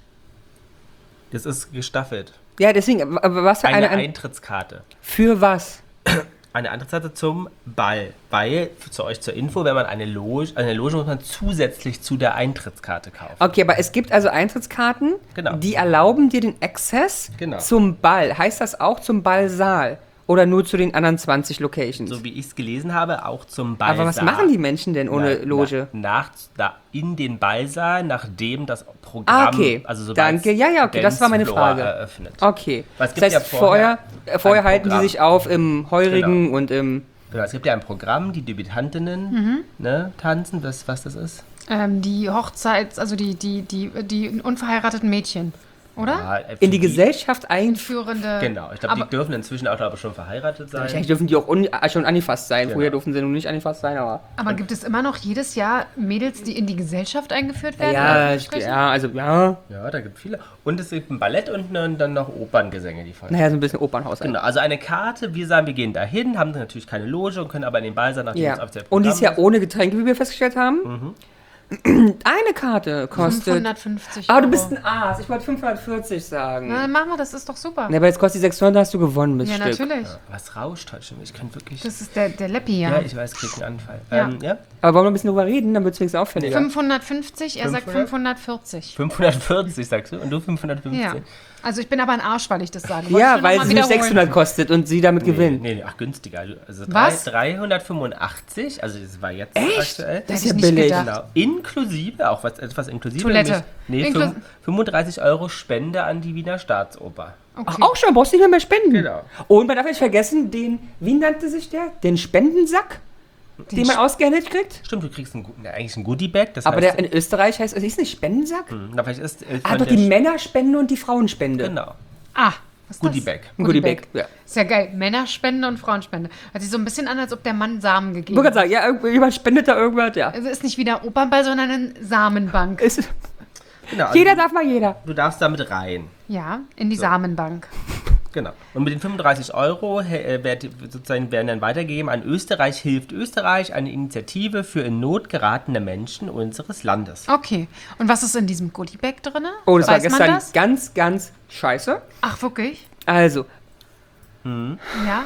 Das ist gestaffelt. Ja, deswegen, aber was für Eine, eine, eine Eintrittskarte. für was? Eine Eintrittskarte zum Ball. Weil, zu euch zur Info, wenn man eine Loge, eine Loge muss man zusätzlich zu der Eintrittskarte kaufen. Okay, aber es gibt also Eintrittskarten, Genau. die erlauben dir den Access Genau. zum Ball. Heißt das auch zum Ballsaal? Oder nur zu den anderen zwanzig Locations? So wie ich es gelesen habe, auch zum Ballsaal. aber was machen die Menschen denn ohne Na- Loge? Na, nach, da, in den Ballsaal, nachdem das Programm, Ah, okay. also sobald Danke. Ja, ja, okay, das war meine Dancefloor Frage. eröffnet. Okay. Weil es Das gibt heißt, ja vorher, vorher äh, vorher ein halten die Programm. sich auf im Heurigen und im... Genau, es gibt ja ein Programm, die Debütantinnen Mhm. ne, tanzen, das, was das ist. Ähm, die Hochzeits-, also die, die, die, die unverheirateten Mädchen, oder? Ja, äh, In die für Gesellschaft einführen. Führende. Genau, ich glaube, die Aber- dürfen inzwischen auch glaube ich, schon verheiratet sein. Wahrscheinlich dürfen die auch un äh, schon angefasst sein. Genau. Früher durften sie nun nicht angefasst sein, aber... Aber gibt es immer noch jedes Jahr Mädels, die in die Gesellschaft eingeführt werden? in Ja, Anführungsstrichen? ja, also ja. Ja, da gibt es viele. Und es gibt ein Ballett und ne, dann noch Operngesänge, die folgen. Naja, so ein bisschen Opernhaus. Genau, also eine Karte, wir sagen, wir gehen dahin, haben natürlich keine Loge und können aber in den Ball sein, nachdem Ja. es offiziell Und die ist ja Programm ohne Getränke, wie wir festgestellt haben. Mhm. Eine Karte kostet. fünfhundertfünfzig Ah, du Euro. bist ein Aas. Ich wollte fünfhundertvierzig sagen. Na, dann machen wir, das ist doch super. Ne, aber jetzt kostet die sechshundert, hast du gewonnen mit ja, Stück. natürlich. ist. Was rauscht heute schon? Ich kann wirklich. Das ist der, der Leppi, ja. ja. ich weiß, krieg einen Anfall. Ja. Ähm, ja? Aber wollen wir ein bisschen drüber reden, dann wird es wenigstens auffälliger. fünfhundertfünfzig, er sagt fünfhundert? fünfhundertvierzig. fünfhundertvierzig sagst du und du fünfhundertfünfzig? Ja. Also ich bin aber ein Arsch, weil ich das sage. Wollte ich Ja, nur weil noch es mal nicht wiederholen. sechshundert kostet und sie damit Nee, gewinnt. nee, nee, ach günstiger. Also Was? drei- dreihundertfünfundachtzig, also das war jetzt aktuell. Das ist Hätte ja ich nicht billig. gedacht. Genau, inklusive, auch was, etwas inklusive. Toilette. nämlich- Nee, Inklu- fünf- fünfunddreißig Euro Spende an die Wiener Staatsoper. Okay. Ach, auch schon, brauchst nicht mehr, mehr spenden. Genau. Und man darf nicht vergessen, den, wie nannte sich der? Den Spendensack, den, man ausgehändigt kriegt. Stimmt, du kriegst ein, Gu- na, eigentlich ein Goodie-Bag. Das Aber heißt, der in Österreich heißt, es ist nicht Spendensack? Hm, na, vielleicht ist, äh, Ah, von doch der die Sch- Männerspende und die Frauenspende. Genau, Ah, was ist Goodie-Bag. das? Ein Goodiebag. Ja. Ist ja geil. Männerspende und Frauenspende. Hört sich so ein bisschen an, als ob der Mann Samen Ich gegeben wollte hat. gerade sagen, ja, irgendjemand spendet da irgendwas, ja. Also ist nicht wieder Opernball, sondern eine Samenbank. Ist, Genau, also jeder darf mal jeder. Du darfst damit rein. Ja, in die Samenbank. Genau. Und mit den fünfunddreißig Euro äh, werd, sozusagen werden dann weitergegeben an Österreich hilft Österreich, eine Initiative für in Not geratene Menschen unseres Landes. Okay. Und was ist in diesem Goodiebag drin? Oh, das war Weiß man gestern das? ganz, ganz scheiße. Ach, wirklich? Also, Ja.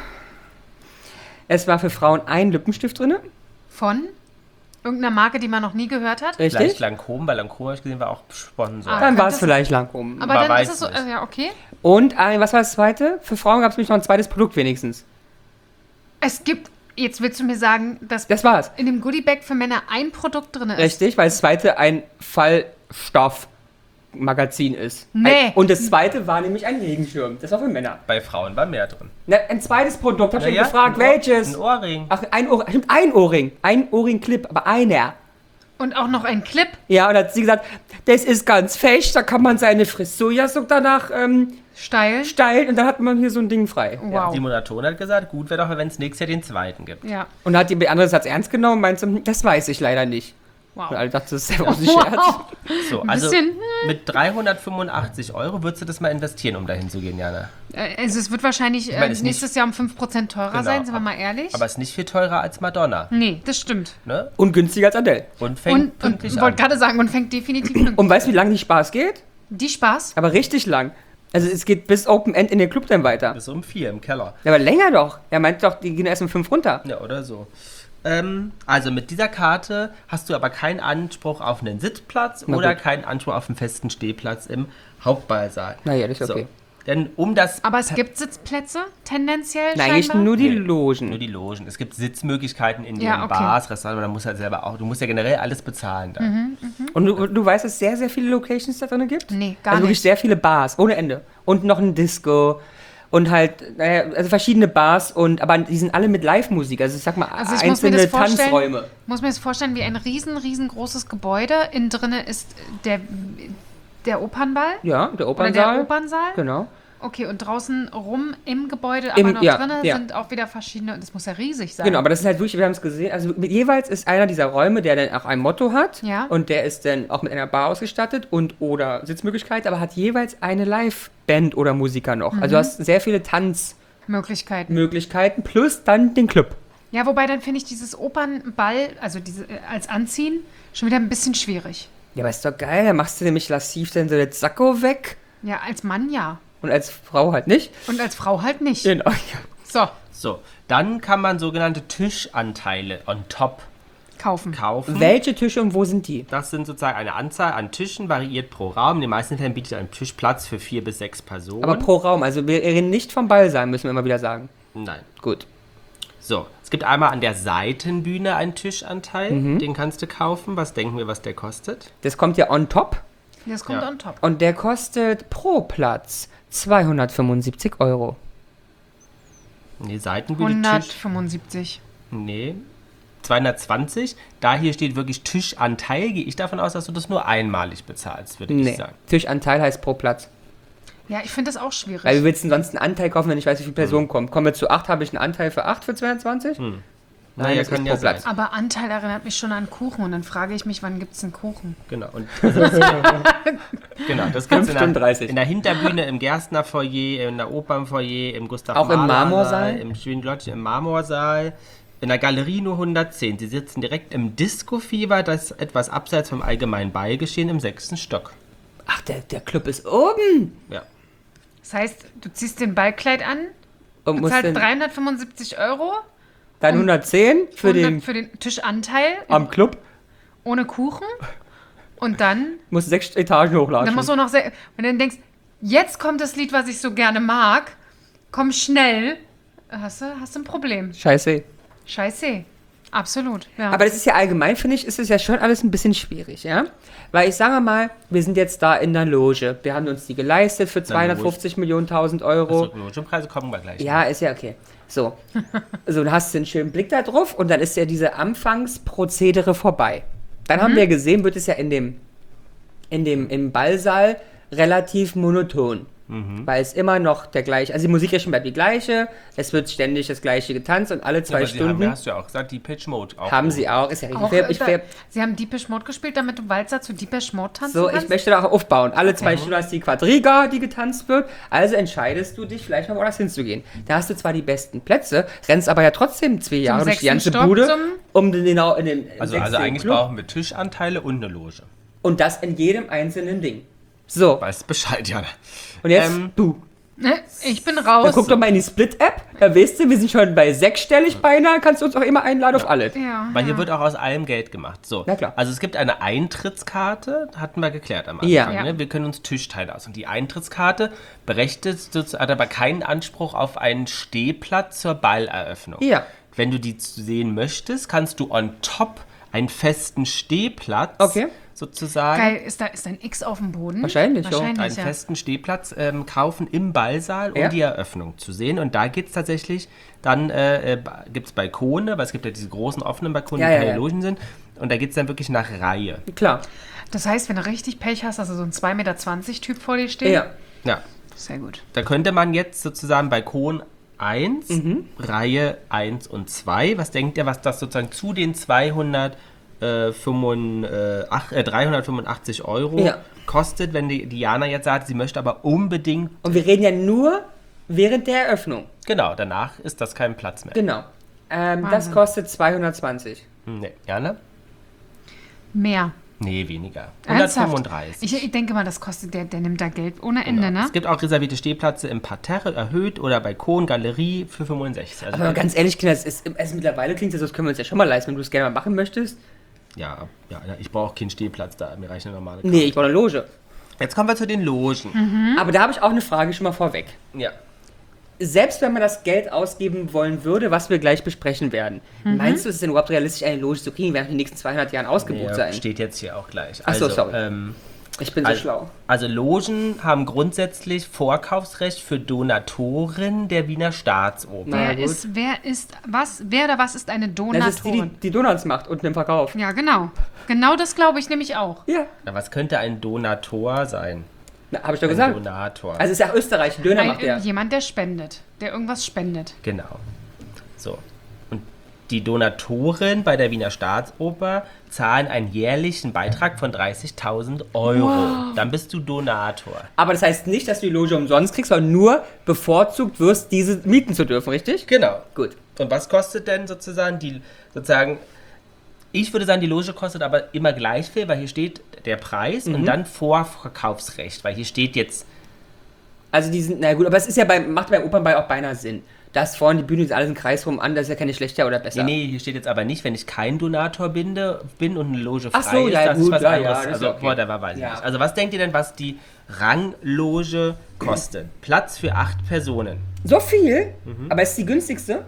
es war für Frauen ein Lippenstift drin. Von irgendeiner Marke, die man noch nie gehört hat? Vielleicht Richtig? Lancôme, weil Lancôme, habe ich gesehen, war auch Sponsor. Ah. Dann war es das- vielleicht Lancôme. Aber Man dann weiß ist es so, nicht. äh, ja, okay. Und ein, was war das zweite? Für Frauen gab es nämlich noch ein zweites Produkt wenigstens. Es gibt, jetzt willst du mir sagen, dass Das war's. in dem Goodiebag für Männer ein Produkt drin ist. Richtig, weil das zweite ein Fallstoffmagazin ist. Nee. Ein, und das zweite war nämlich ein Regenschirm. Das war für Männer. Bei Frauen war mehr drin. Na, ein zweites Produkt, hab ich Na schon ja, gefragt, ein Ohr- welches? Ein Ohrring. Ach, ein Ohrring. Stimmt, ein Ohrring. Ein Ohrring-Clip, aber einer. Und auch noch ein Clip. Ja, und dann hat sie gesagt, das ist ganz fest, da kann man seine Frisur ja so danach ähm, Steil. steilen und dann hat man hier so ein Ding frei. Ja, Wow. die Moderatorin hat gesagt, gut wäre doch, wenn es nächstes Jahr den zweiten gibt. Ja. Und dann hat die andere Satz ernst genommen und meinte, so, hm, das weiß ich leider nicht. Wow. Und alle dachten, das ist ja auch ein Scherz. Wow. So, Ein also bisschen. mit dreihundertfünfundachtzig Euro würdest du das mal investieren, um dahin zu gehen, Jana. Äh, Also es wird wahrscheinlich meine, äh, ist nächstes nicht- Jahr um fünf Prozent teurer Genau, sein, sind wir ab- mal ehrlich. Aber es ist nicht viel teurer als Madonna. Nee, das stimmt. Ne? Und günstiger als Adele. Und fängt Und, und pünktlich ich an. wollte gerade sagen, und fängt definitiv pünktlich. Und weißt du, wie lange die Spaß geht? Die Spaß? Aber richtig lang. Also es geht bis Open End in den Club dann weiter. Bis um vier im Keller. Ja, aber länger doch. Er meint doch, die gehen erst um fünf runter. Ja, oder so. Ähm, also mit dieser Karte hast du aber keinen Anspruch auf einen Sitzplatz Na oder gut. keinen Anspruch auf einen festen Stehplatz im Hauptballsaal. Naja, das ist okay. Denn um das... Aber es gibt Sitzplätze, tendenziell Nein, eigentlich scheinbar. nur die Nee, Logen. Nur die Logen. Es gibt Sitzmöglichkeiten in den Ja, okay. Bars, Restaurants, aber da musst du halt selber auch... Du musst ja generell alles bezahlen da. Und du, du weißt, dass es sehr, sehr viele Locations da drin gibt? Nee, gar Also wirklich nicht. sehr viele Bars, ohne Ende. Und noch ein Disco. Und halt, naja, also verschiedene Bars. Und, aber die sind alle mit Live-Musik. Also ich sag mal, Also ich muss mir einzelne das vorstellen, Tanzräume. muss mir das vorstellen wie ein riesen, riesengroßes Gebäude. Innen drinne ist der, der Opernball Ja, der oder der Opernsaal. Opernsaal. Genau. Okay, und draußen rum im Gebäude, aber Im- noch ja, drinne ja. sind auch wieder verschiedene, das muss ja riesig sein. Genau, aber das ist halt wirklich, wir haben es gesehen, also mit, jeweils ist einer dieser Räume, der dann auch ein Motto hat Ja. und der ist dann auch mit einer Bar ausgestattet und oder Sitzmöglichkeit, aber hat jeweils eine Live-Band oder Musiker noch. Mhm. Also du hast sehr viele Tanzmöglichkeiten Möglichkeiten. plus dann den Club. Ja, wobei dann finde ich dieses Opernball, also diese äh, als Anziehen, schon wieder ein bisschen schwierig. Ja, aber ist doch geil, da machst du nämlich lassiv dann so das Sakko weg Ja, als Mann ja. und als Frau halt nicht. Und als Frau halt nicht. Genau. So, So, dann kann man sogenannte Tischanteile on top kaufen. kaufen. Welche Tische und wo sind die? Das sind sozusagen eine Anzahl an Tischen, variiert pro Raum. In den meisten Fällen bietet ein Tisch Platz für vier bis sechs Personen. Aber pro Raum, also wir reden nicht vom Ballsaal, müssen wir immer wieder sagen. Nein. Gut. So, es gibt einmal an der Seitenbühne einen Tischanteil. Den kannst du kaufen. Was denken wir, was der kostet? Das kommt ja on top Das kommt Ja. on top. und der kostet pro Platz zweihundertfünfundsiebzig Euro. Nee, Seitenbühne, Tisch. hundertfünfundsiebzig. Nee. zweihundertzwanzig. Da hier steht wirklich Tischanteil, gehe ich davon aus, dass du das nur einmalig bezahlst, würde ich Nee, sagen. Tischanteil heißt pro Platz. Ja, ich finde das auch schwierig. Weil wie willst du denn sonst einen Anteil kaufen, wenn ich weiß, wie viele Personen kommen? Kommen wir zu acht, habe ich einen Anteil für acht für zweihundertzwanzig? Naja, Nein, das kann ist ja pro Platz. sein. Aber Anteil erinnert mich schon an Kuchen und dann frage ich mich, wann gibt es einen Kuchen? Genau. Und das ist, genau, das gibt's in, Stunden der, dreißig. in der Hinterbühne, im Gerstner Foyer, in der Opernfoyer, im Gustav Auch im Mahler Marmorsaal? Saal, im Schwinlottchen, im Marmorsaal, in der Galerie nur hundertzehn. Sie sitzen direkt im Disco-Fieber, das etwas abseits vom allgemeinen Ballgeschehen im sechsten Stock. Ach, der, der Club ist oben. Ja. Das heißt, du ziehst den Ballkleid an, Und musst bezahlst dann, dreihundertfünfundsiebzig Euro dann hundertzehn für hundert den für den Tischanteil am Club. ohne Kuchen und dann, Musst sechs Etagen hochladen. dann musst du noch sehr, wenn du dann denkst, jetzt kommt das Lied, was ich so gerne mag, komm schnell, hast du, hast du ein Problem. Scheiße. Scheiße. Absolut, ja. Aber das ist ja allgemein, finde ich, ist es ja schon alles ein bisschen schwierig, ja? Weil ich sage mal, wir sind jetzt da in der Loge. Wir haben uns die geleistet für zweihundertfünfzig Millionen tausend Euro. Also, Logenpreise kommen wir gleich. Ja, ist ja okay. So. So, dann hast du einen schönen Blick da drauf und dann ist ja diese Anfangsprozedere vorbei. Dann haben wir gesehen, wird es ja in dem, in dem, im Ballsaal relativ monoton. Weil es immer noch der gleiche, also die Musikrichtung bleibt die gleiche, es wird ständig das gleiche getanzt und alle zwei Aber Sie Stunden haben, hast du ja auch gesagt, die Pitch Mode auch. haben oben. sie auch, ist ja richtig. auch, Ich wär, ich da, wär, Sie haben Deepish Mode gespielt, damit du Walzer zu Deepish Mode tanzen so, ich kannst? möchte da auch aufbauen. Alle zwei Stunden hast du die Quadriga, die getanzt wird, also entscheidest du dich, vielleicht mal woanders hinzugehen. Da hast du zwar die besten Plätze, rennst aber ja trotzdem zwei Jahre durch die sechsten ganze Stock Bude, zum- um den, genau in den Also, also eigentlich brauchen wir Tischanteile und eine Loge. Und das in jedem einzelnen Ding. So, Weißt Bescheid, Jana. und jetzt, Ähm, du. Ne? Ich bin Dann raus. guck doch mal in die Split-App, da weißt du, wir sind schon bei sechsstellig beinahe, kannst du uns auch immer einladen auf alles. Ja, Weil hier ja. wird auch aus allem Geld gemacht. So. Na klar. Also es gibt eine Eintrittskarte, hatten wir geklärt am Anfang. Ja. Ja. Ne? Wir können uns Tischteile aus. Und die Eintrittskarte berechtigt, sozusagen- hat aber keinen Anspruch auf einen Stehplatz zur Balleröffnung. Ja. Wenn du die sehen möchtest, kannst du on top einen festen Stehplatz Okay. sozusagen. Geil, ist da, ist da ein X auf dem Boden? Wahrscheinlich, ja. Wahrscheinlich, einen ja. festen Stehplatz ähm, kaufen im Ballsaal, um Ja. die Eröffnung zu sehen. Und da geht es tatsächlich, dann äh, äh, gibt es Balkone, weil es gibt ja diese großen offenen Balkone, Ja, die ja, keine ja. Logen sind. Und da geht es dann wirklich nach Reihe. Klar. Das heißt, wenn du richtig Pech hast, also so ein zwei Meter zwanzig Typ vor dir steht, Ja. Ja, sehr gut. da könnte man jetzt sozusagen Balkon eins, Mhm. Reihe eins und zwei, was denkt ihr, was das sozusagen zu den zweihundert äh, fünfund, äh, ach, äh, dreihundertfünfundachtzig Euro Ja. kostet, wenn die Diana jetzt sagt, sie möchte aber unbedingt, Und wir reden ja nur während der Eröffnung. genau, danach ist das kein Platz mehr. Genau. Ähm, das Wahnsinn. kostet zweihundertzwanzig. Hm, Nee, Jana? Mehr. Nee, weniger. Ernsthaft? hundertfünfunddreißig. Ich, ich denke mal, das kostet, der, der nimmt da Geld ohne Ende, Genau. ne? Es gibt auch reservierte Stehplätze im Parterre erhöht oder Balkon, Galerie für fünfundsechzig. Also, Aber ganz ehrlich, Kinder, es ist, es mittlerweile klingt es so, das können wir uns ja schon mal leisten, wenn du es gerne mal machen möchtest. ja, ja, ja, ich brauche keinen Stehplatz da, mir reicht eine normale Karte. Nee, ich brauche eine Loge. Jetzt kommen wir zu den Logen. Mhm. Aber da habe ich auch eine Frage schon mal vorweg. Ja. Selbst wenn man das Geld ausgeben wollen würde, was wir gleich besprechen werden, Mhm. meinst du, es ist denn überhaupt realistisch, eine Loge zu kriegen? Wir werden in den nächsten zweihundert Jahren ausgebucht Nee, sein. steht jetzt hier auch gleich. Ach so, Also, sorry. Ähm, Ich bin so also, schlau. also Logen haben grundsätzlich Vorkaufsrecht für Donatoren der Wiener Staatsoper. Na Wer gut. ist, wer ist, was, wer oder was ist eine Das ist die, die, Donatorin? die Donuts macht unten im Verkauf. Ja, genau. Genau das glaube ich nämlich auch. Ja, Na, was könnte ein Donator sein? habe ich doch Ein gesagt. Donator. Also es ist ja Österreich, Döner Ein, macht der. jemand, der spendet, der irgendwas spendet. Genau. So. Und die Donatoren bei der Wiener Staatsoper zahlen einen jährlichen Beitrag von dreißigtausend Euro. Dann bist du Donator. Aber das heißt nicht, dass du die Loge umsonst kriegst, sondern nur bevorzugt wirst, diese mieten zu dürfen, richtig? Genau. Gut. Und was kostet denn sozusagen die, sozusagen, ich würde sagen, die Loge kostet aber immer gleich viel, weil hier steht der Preis Mhm. und dann Vorverkaufsrecht, weil hier steht jetzt, Also die sind, na gut, aber es ist ja beim, macht beim Opernball auch beinahe Sinn. Da ist vorne die Bühne, ist alles im Kreis rum an, das ist ja keine schlechter oder besser. nee, nee, hier steht jetzt aber nicht, wenn ich kein Donator binde, bin und eine Loge frei Ach so, ist, ja, das gut, ist was ja, anderes. ja, das ist also, okay. whatever, weiß Ja. ich nicht. Also, was denkt ihr denn, was die Rangloge kostet? Platz für acht Personen. So viel? Mhm. Aber es ist die günstigste?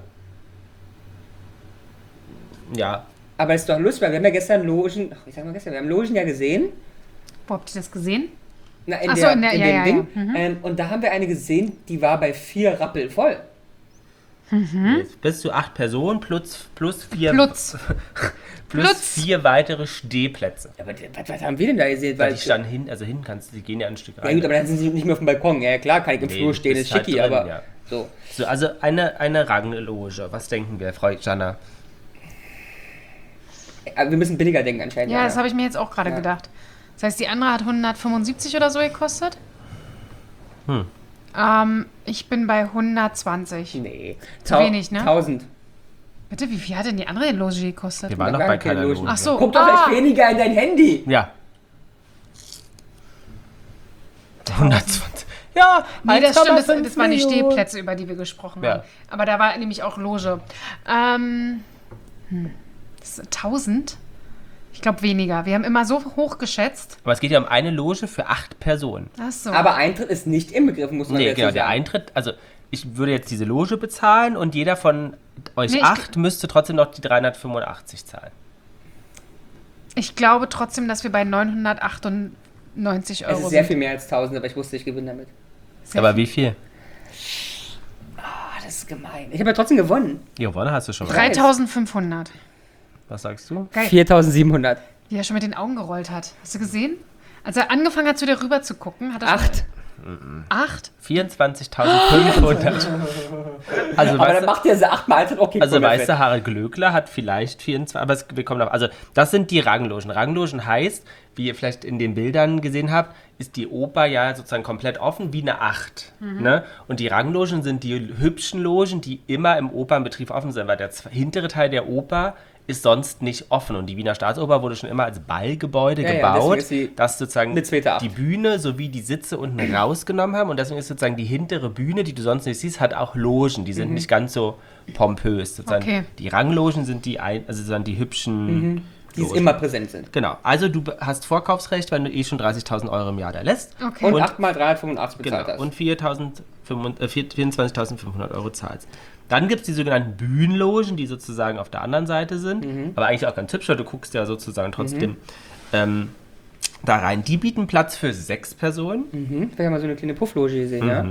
Ja, Aber es ist doch lustig, weil wir haben ja gestern Logen, ach, ich sag mal gestern, wir haben Logen ja gesehen. Wo habt ihr das gesehen? Na, in, Ach so, der, in der- in ja, dem ja, Ding. ja. Mhm. Ähm, und da haben wir eine gesehen, die war bei vier Rappel voll. jetzt bist du acht Personen plus, plus vier Plutz. plus Plutz. vier weitere Stehplätze. Aber was, was haben wir denn da gesehen? Weil Weil, die standen hin, also hin kannst du, die gehen ja ein Stück ja rein. gut, aber dann sind sie nicht mehr auf dem Balkon. Ja klar, kann ich im Nee, Flur stehen, bist ist halt schicki, drin, aber ja. so. So, also eine, eine Rangloge. Was denken wir, Frau Jana? Aber wir müssen billiger denken anscheinend. Ja, das habe ich mir jetzt auch gerade Ja. gedacht. Das heißt, die andere hat hundertfünfundsiebzig oder so gekostet. Hm. Ähm, ich bin bei hundertzwanzig. Nee. Zu Tau- wenig, ne? tausend. Bitte, wie viel hat denn die andere Loge gekostet? Wir waren noch gar bei keine keiner Logen. Loge. Ach so. Guck doch Ah. vielleicht weniger in dein Handy. Ja. hundertzwanzig. Ja, Nee, das stimmt, das, 1,5 das waren die Millionen. Stehplätze, über die wir gesprochen Ja. haben. Aber da war nämlich auch Loge. Ähm, hm, das ist tausend? Ich glaube weniger. Wir haben immer so hoch geschätzt. Aber es geht ja um eine Loge für acht Personen. Ach so. Aber Eintritt ist nicht inbegriffen, muss man Nee, dazu genau, der sagen. Eintritt, also ich würde jetzt diese Loge bezahlen und jeder von euch Nee, ich- acht müsste trotzdem noch die dreihundertfünfundachtzig zahlen. ich glaube trotzdem, dass wir bei neunhundertachtundneunzig Es Euro ist sehr sind. viel mehr als tausend, aber ich wusste, ich gewinne damit. Sehr Aber viel. wie viel? Ah, das ist gemein. Ich habe ja trotzdem gewonnen. Gewonnen hast du schon. Drei- dreitausendfünfhundert. Was sagst du? Geil. viertausendsiebenhundert. Wie er schon mit den Augen gerollt hat. Hast du gesehen? Als er angefangen hat, zu dir rüber zu gucken, hat er Acht. schon... Acht? vierundzwanzigtausendfünfhundert. Also, Aber weißt dann du, macht der acht Mal Eintritt, okay, also komm, weißt das du, Harald Glöckler hat vielleicht vierundzwanzig, aber es, wir kommen auf, also das sind die Ranglogen. Ranglogen heißt, wie ihr vielleicht in den Bildern gesehen habt, ist die Oper ja sozusagen komplett offen, wie eine Acht. Ne? Und die Ranglogen sind die hübschen Logen, die immer im Opernbetrieb offen sind, weil der z- hintere Teil der Oper ist sonst nicht offen. Und die Wiener Staatsoper wurde schon immer als Ballgebäude Ja, ja, gebaut, deswegen ist sie dass sozusagen eine zweite Acht. die Bühne sowie die Sitze unten rausgenommen haben. Und deswegen ist sozusagen die hintere Bühne, die du sonst nicht siehst, hat auch Logen. Die Mhm. sind nicht ganz so pompös. Sozusagen. Okay. Die Ranglogen sind die, ein, also sozusagen die hübschen Die es Logen. immer präsent sind. Genau. Also du be- hast Vorkaufsrecht, wenn du eh schon dreißigtausend Euro im Jahr da lässt. Okay. Und, Und- acht mal dreihundertfünfundachtzig Genau. bezahlt hast. Und vierundzwanzigtausendfünfhundert Euro zahlst. Dann gibt es die sogenannten Bühnenlogen, die sozusagen auf der anderen Seite sind. Mhm. Aber eigentlich auch ganz hübsch, weil du guckst ja sozusagen trotzdem ähm, da rein. Die bieten Platz für sechs Personen. Mhm. Ich habe ja mal so eine kleine Puffloge gesehen, ja.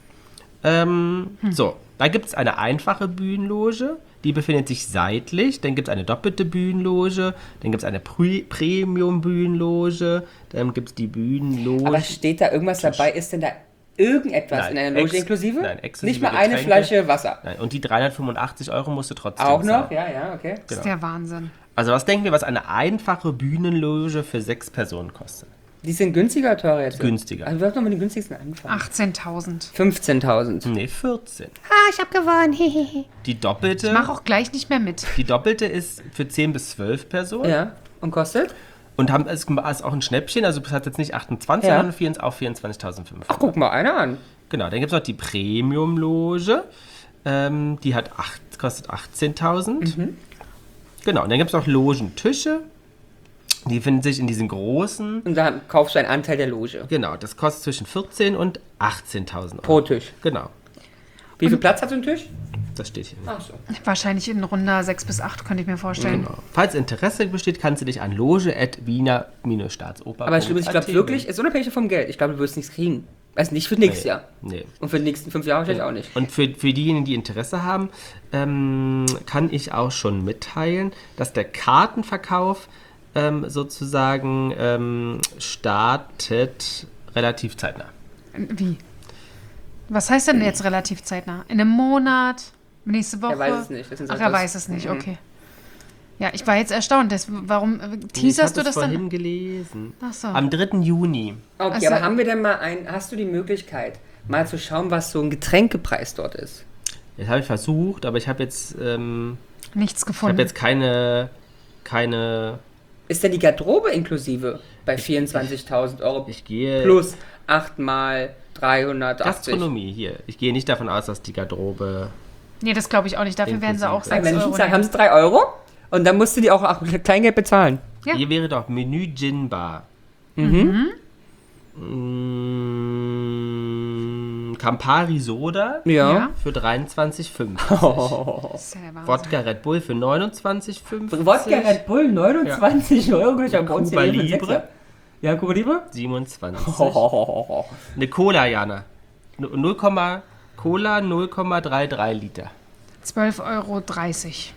Ähm, So, da gibt es eine einfache Bühnenloge, die befindet sich seitlich. Dann gibt es eine doppelte Bühnenloge, dann gibt es eine Pre- Premium-Bühnenloge, dann gibt es die Bühnenloge. Aber steht da irgendwas dabei? Ist denn da irgendetwas Nein, in einer Loge ex- inklusive? nein, exklusive Nicht mal eine Getränke. Flasche Wasser. Nein, und die dreihundertfünfundachtzig Euro musst du trotzdem Auch noch? zahlen. Ja, ja, okay. Das ist der Wahnsinn. Also was denken wir, was eine einfache Bühnenloge für sechs Personen kostet? Die sind günstiger oder teurer jetzt? Günstiger. Also wir sollten noch mit den günstigsten anfangen. achtzehntausend. fünfzehntausend. Nee, vierzehn. Ah, ich hab gewonnen. Hehehe. Die doppelte, Ich mache auch gleich nicht mehr mit. die doppelte ist für zehn bis zwölf Personen. Ja. Und kostet? Und haben, es ist auch ein Schnäppchen, also es hat jetzt nicht achtundzwanzig, Ja. sondern vierundzwanzig, auch vierundzwanzigtausendfünfhundert. Ach, guck mal einer an. Genau, dann gibt es noch die Premium-Loge. Ähm, die hat acht, kostet achtzehntausend. Mhm. Genau, und dann gibt es noch Logentische. Die finden sich in diesen großen. Und da kaufst du einen Anteil der Loge. Genau, das kostet zwischen vierzehntausend und achtzehntausend Pro Euro. Tisch. Genau, Wie viel Platz hat so ein Tisch? das steht hier. Ach so. Wahrscheinlich in Runder sechs bis acht, könnte ich mir vorstellen. Genau. Falls Interesse besteht, kannst du dich an loge at wiener-staatsoper. Aber ich glaube wirklich, ist unabhängig vom Geld. Ich glaube, du wirst nichts kriegen. Also nicht für nächstes Jahr. Nee. Und für die nächsten fünf Jahre wahrscheinlich auch nicht. Und für, für diejenigen, die Interesse haben, ähm, kann ich auch schon mitteilen, dass der Kartenverkauf ähm, sozusagen ähm, startet relativ zeitnah. Wie? Was heißt denn jetzt relativ zeitnah? In einem Monat? Nächste Woche? Er weiß es nicht. Das sind so Ach, er etwas- weiß es nicht, Mhm. okay. Ja, ich war jetzt erstaunt. Das, warum äh, ich teaserst hab du das vorhin dann? gelesen. Ach so. Am dritten Juni. Okay, Also- aber haben wir denn mal ein, hast du die Möglichkeit, mal zu schauen, was so ein Getränkepreis dort ist? Das habe ich versucht, aber ich habe jetzt, ähm, Nichts ich gefunden. habe jetzt keine, keine, Ist denn die Garderobe inklusive bei vierundzwanzigtausend Euro ich gehe, plus acht mal dreihundertachtzig? Gastronomie hier. Ich gehe nicht davon aus, dass die Garderobe, Nee, das glaube ich auch nicht. Dafür werden sie auch Inklusive. Weil sechs wenn ich Euro nicht sage, nehmen. haben sie drei Euro und dann musst du die auch, auch Kleingeld bezahlen. Ja. hier wäre doch Menü Gin Bar. Mhm. Mm, Campari Soda Ja. Ja. für dreiundzwanzig Komma fünfzig. Oh. Das ist ja der Wahnsinn. Wodka Red Bull für neunundzwanzig Komma fünfzig. Wodka Red Bull, neunundzwanzig Euro. Ich habe bei uns Cuba hier jeden Libre. Sechser. Ja, Cuba Libre? siebenundzwanzig. Oh. Eine Cola, Jana. null, Cola null Komma dreiunddreißig Liter. zwölf Euro dreißig.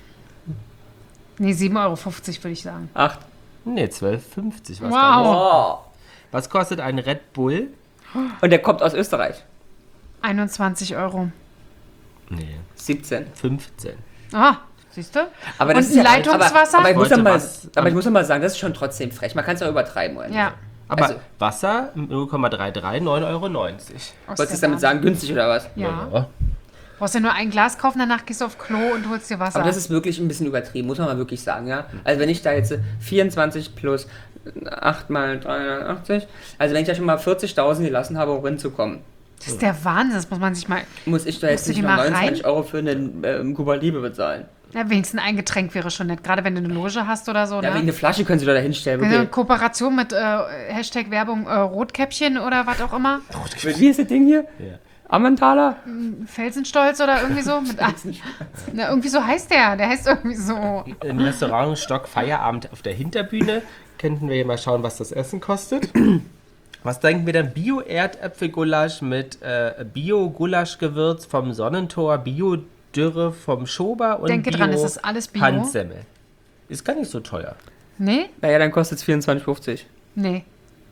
Nee, sieben Euro fünfzig würde ich sagen. Acht. Nee, zwölf Komma fünfzig. Was, Wow. Oh. was kostet ein Red Bull? Und der kommt aus Österreich. einundzwanzig Euro. Nee, siebzehn. fünfzehn. Ah, siehst du? Aber Und das ist ja, Leitungswasser? Aber, aber, ich muss Wollte doch mal, was- aber ich muss doch mal sagen, das ist schon trotzdem frech. Man kann es auch übertreiben wollen. Ja. Aber Also- Wasser null Komma dreiunddreißig, neun Euro neunzig. Aus Wolltest du der damit sagen, günstig oder was? Ja. Ja. Brauchst ja nur ein Glas kaufen, danach gehst du auf Klo und holst dir Wasser. Aber das ist wirklich ein bisschen übertrieben, muss man mal wirklich sagen, ja. Also wenn ich da jetzt vierundzwanzig plus acht mal dreihundertachtzig, also wenn ich da schon mal vierzigtausend gelassen habe, um hinzukommen, das ist der Wahnsinn, das muss man sich mal... muss ich da jetzt Musst du nicht die mal mal neunundzwanzig rein? Euro für einen ähm, Cuba Libre bezahlen. Ja, wenigstens ein Getränk wäre schon nett, gerade wenn du eine Loge hast oder so. Ja, wegen Ne? eine Flasche können sie doch da hinstellen. Eine Okay. Kooperation mit äh, Hashtag Werbung äh, Rotkäppchen oder was auch immer. Wie ist das Ding hier? Ja. Ammenthaler? Felsenstolz oder irgendwie so. Mit, na, irgendwie so heißt der. Der heißt irgendwie so. Im Restaurant Stock Feierabend auf der Hinterbühne. Könnten wir hier mal schauen, was das Essen kostet. Was denken wir dann? Bio-Erdäpfelgulasch mit äh, Bio-Gulaschgewürz vom Sonnentor, Bio-Dürre vom Schober und Denke dran, es ist alles Bio. Handsemmel. Ist gar nicht so teuer. Nee? Naja, dann kostet es vierundzwanzig fünfzig. Nee.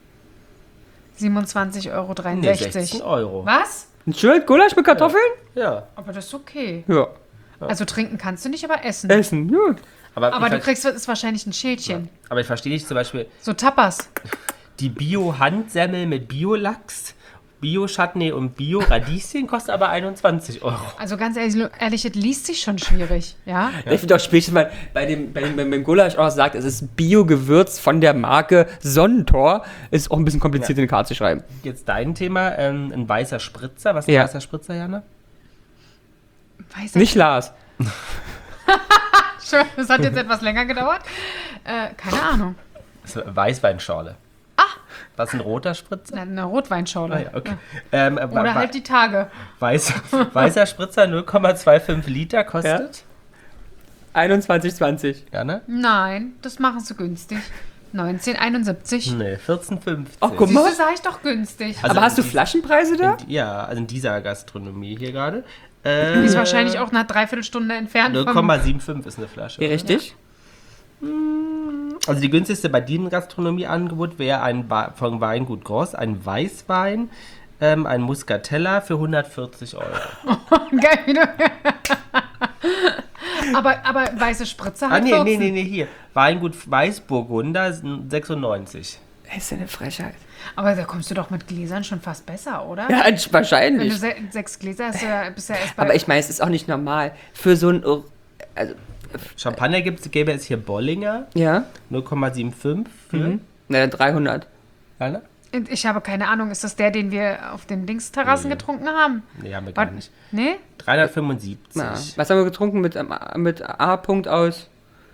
siebenundzwanzig Euro Nee, dreiundsechzig. sechzehn Euro. Was? Ein Schild Gulasch mit Kartoffeln? Ja. Aber das ist okay. Ja. Also trinken kannst du nicht, aber essen. Essen, gut. Aber, Aber ich, du ver- kriegst, ist wahrscheinlich ein Schildchen. aber ich verstehe nicht zum Beispiel So Tapas. die Bio-Handsemmel mit Bio-Lachs, Bio-Chutney und Bio-Radieschen kostet aber einundzwanzig Euro. Also ganz ehrlich, ehrlich, es liest sich schon schwierig. Ja? Ich finde auch spätestens mal bei dem, bei dem, bei dem Gulasch auch sagt, es ist Bio-Gewürz von der Marke Sonnentor. Ist auch ein bisschen kompliziert in die Karte zu schreiben. Jetzt dein Thema, ähm, ein weißer Spritzer. Was ist ein Ja. weißer Spritzer, Jana? Weiß ich Nicht Lars. schon. Das hat jetzt etwas länger gedauert. Äh, keine Ahnung. Das ist eine Weißweinschorle. Ah! Was ist ein roter Spritzer? Na, eine Rotweinschorle. Ah, ja, okay. Ähm, äh, Oder wa- halt die Tage. Weiß, weißer Spritzer null Komma fünfundzwanzig Liter kostet. einundzwanzig zwanzig. Jana? Nein, das machen sie günstig. neunzehn einundsiebzig. Nee, vierzehn fünfzig. Ach, guck mal. Siehst du, sag ich doch günstig. Also Aber hast du in- Flaschenpreise da? in, Ja, also in dieser Gastronomie hier gerade. Die Äh, ist wahrscheinlich auch nach dreiviertel Stunde entfernt null vom... Komma fünfundsiebzig ist eine Flasche. Ja, richtig. Also die günstigste bei diesem Gastronomieangebot wäre ein ba von Weingut Gross, ein Weißwein, ähm, ein Muscatella für hundertvierzig Euro. Geil, wie du... Aber, aber weiße Spritze Ah, hat nee, vierzehn. nee, nee, nee, hier. Weingut Weißburgunder sechsundneunzig. Das ist ja eine Frechheit. Aber da kommst du doch mit Gläsern schon fast besser, oder? Ja, Wenn du wahrscheinlich. se sechs Gläser hast, du ja- bist du ja erst bei... Aber ich meine, es ist auch nicht normal. Für so ein... Also, Champagner gibt's, gäbe es hier Bollinger, ja? null Komma fünfundsiebzig für. Mhm. Na, dann dreihundert. Jana? Ich habe keine Ahnung, ist das der, den wir auf den Dingsterrassen Nee. getrunken haben? Nee, haben wir gar War- nicht. Nee? dreihundertfünfundsiebzig. Na, was haben wir getrunken mit, ähm, mit A-Punkt aus?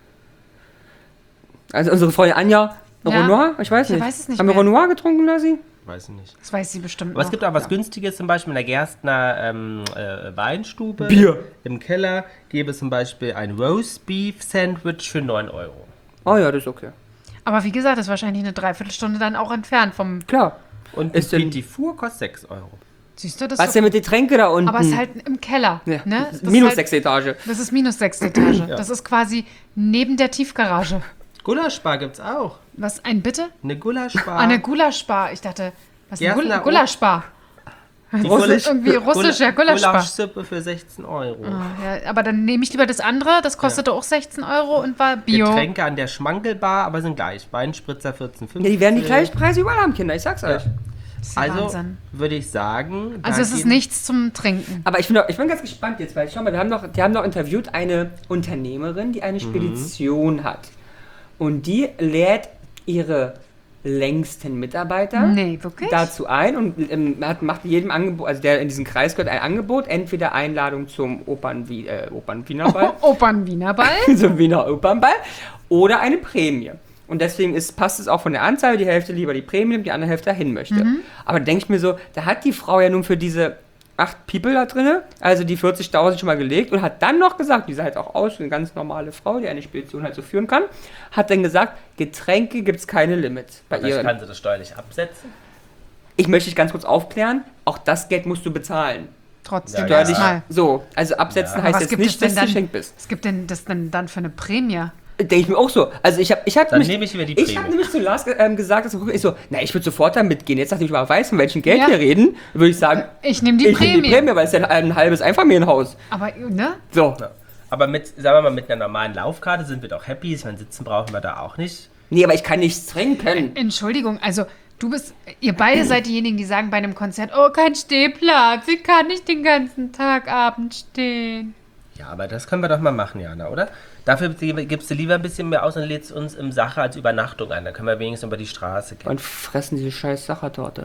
Also unsere Freundin Anja Ja. Renoir? Ich weiß Ich nicht. weiß es nicht Haben wir mehr. Renoir getrunken, Lassi? Weiß ich nicht. Das weiß sie bestimmt Aber es noch. gibt auch was Günstiges, zum Beispiel in der Gerstner ähm, äh, Weinstube. Bier. Im Keller gäbe es zum Beispiel ein Roast Beef Sandwich für neun Euro. Oh ja, das ist okay. Aber wie gesagt, das ist wahrscheinlich eine Dreiviertelstunde dann auch entfernt vom... Klar. Und Ist ein denn- Petit Four kostet sechs Euro. Siehst du, das Was ist denn mit den Tränke da unten? Aber es ist halt im Keller. ja. Ne? das ist Das minus ist halt, sechs Etage. Das ist minus sechste Etage. Das ist quasi neben der Tiefgarage. Gulaschbar gibt's auch. Was, ein Bitte? Eine Gulaschbar. Ah, eine Gulaschbar. Ich dachte, was ist Ja, eine Gul na, Gulaschbar? Die Russisch, irgendwie russisch, ja, Gulaschbar. Gulaschsuppe für sechzehn Euro. Ah, ja, aber dann nehme ich lieber das andere. Das kostete auch sechzehn Euro und war Bio. Getränke an der Schmankelbar, aber sind gleich. Weinspritzer vierzehn fünfzig. Ja, die werden die gleichen Preise überall haben, Kinder, ich sag's euch. Das ist ja Also Wahnsinn. würde ich sagen. Also da es ist gehen- nichts zum Trinken. Aber ich bin, doch, ich bin ganz gespannt jetzt, weil schau mal, wir haben noch, die haben noch interviewt eine Unternehmerin, die eine Spedition hat. Und die lädt ihre längsten Mitarbeiter Nee, wirklich? dazu ein und ähm, hat, macht jedem Angebot, also der in diesen Kreis gehört, ein Angebot, entweder Einladung zum Opern, äh, Opernwienerball, Opernwienerball? zum Wiener Opernball, oder eine Prämie. Und deswegen ist, passt es auch von der Anzahl, die Hälfte lieber die Prämie nimmt, die andere Hälfte dahin möchte. Aber da denke ich mir so, da hat die Frau ja nun für diese acht People da drinne, also die vierzigtausend schon mal gelegt und hat dann noch gesagt, die sah halt auch aus wie eine ganz normale Frau, die eine Spedition halt so führen kann, hat dann gesagt, Getränke gibt es keine Limits bei Vielleicht ihr. kann sie das steuerlich absetzen. Ich möchte dich ganz kurz aufklären, auch das Geld musst du bezahlen. Trotzdem Ja, Steuerlich, erstmal. so, also absetzen Ja. heißt Was jetzt gibt es nicht, denn dass du dann? geschenkt bist. Was gibt denn das denn dann für eine Prämie? Denke ich mir auch so. Also ich habe ich hab Dann mich, nehme ich lieber die ich Prämie. habe nämlich zu Lars ähm, gesagt, dass ich so, na, ich würde sofort da mitgehen. Jetzt, nachdem ich mal weiß, von welchem Geld Ja. wir reden, würde ich sagen, Ich nehme die ich nehme Prämie. die Prämie, weil es ist ja ein halbes Einfamilienhaus. Aber, ne? So. Ja. Aber mit, sagen wir mal, mit einer normalen Laufkarte sind wir doch happy. Ich meine, sitzen brauchen wir da auch nicht. Nee, aber ich kann nichts trinken. Entschuldigung, also du bist, ihr beide seid diejenigen, die sagen bei einem Konzert, oh, kein Stehplatz, ich kann nicht den ganzen Tag Abend stehen. Ja, aber das können wir doch mal machen, Jana, oder? Dafür gibst du lieber ein bisschen mehr aus und lädst uns im Sache als Übernachtung ein. Dann können wir wenigstens über die Straße gehen. Und fressen diese scheiß Sachertorte.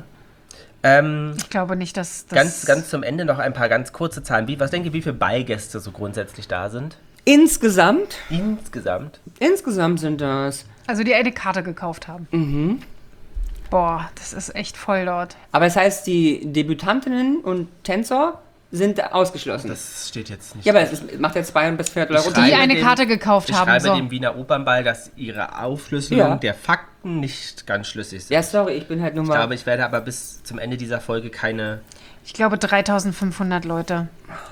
Ähm, Ich glaube nicht, dass das... ganz, ganz zum Ende noch ein paar ganz kurze Zahlen. Wie, was denkt ihr, wie viele Beigäste so grundsätzlich da sind? Insgesamt, Insgesamt? insgesamt sind das. Also die eine Karte gekauft haben. Mhm. Boah, das ist echt voll dort. Aber das heißt, die Debütantinnen und Tänzer sind ausgeschlossen. Das steht jetzt nicht. ja, aber es ist, macht ja zweihundert bis vierhundert Euro. Ich schreibe Die eine dem- Karte gekauft Ich haben, schreibe so. dem Wiener Opernball, dass ihre Aufschlüsselung Ja. der Fakten nicht ganz schlüssig sind. Ja, sorry, ich bin halt nur Ich mal. glaube, ich werde aber bis zum Ende dieser Folge keine... Ich glaube dreitausendfünfhundert Leute.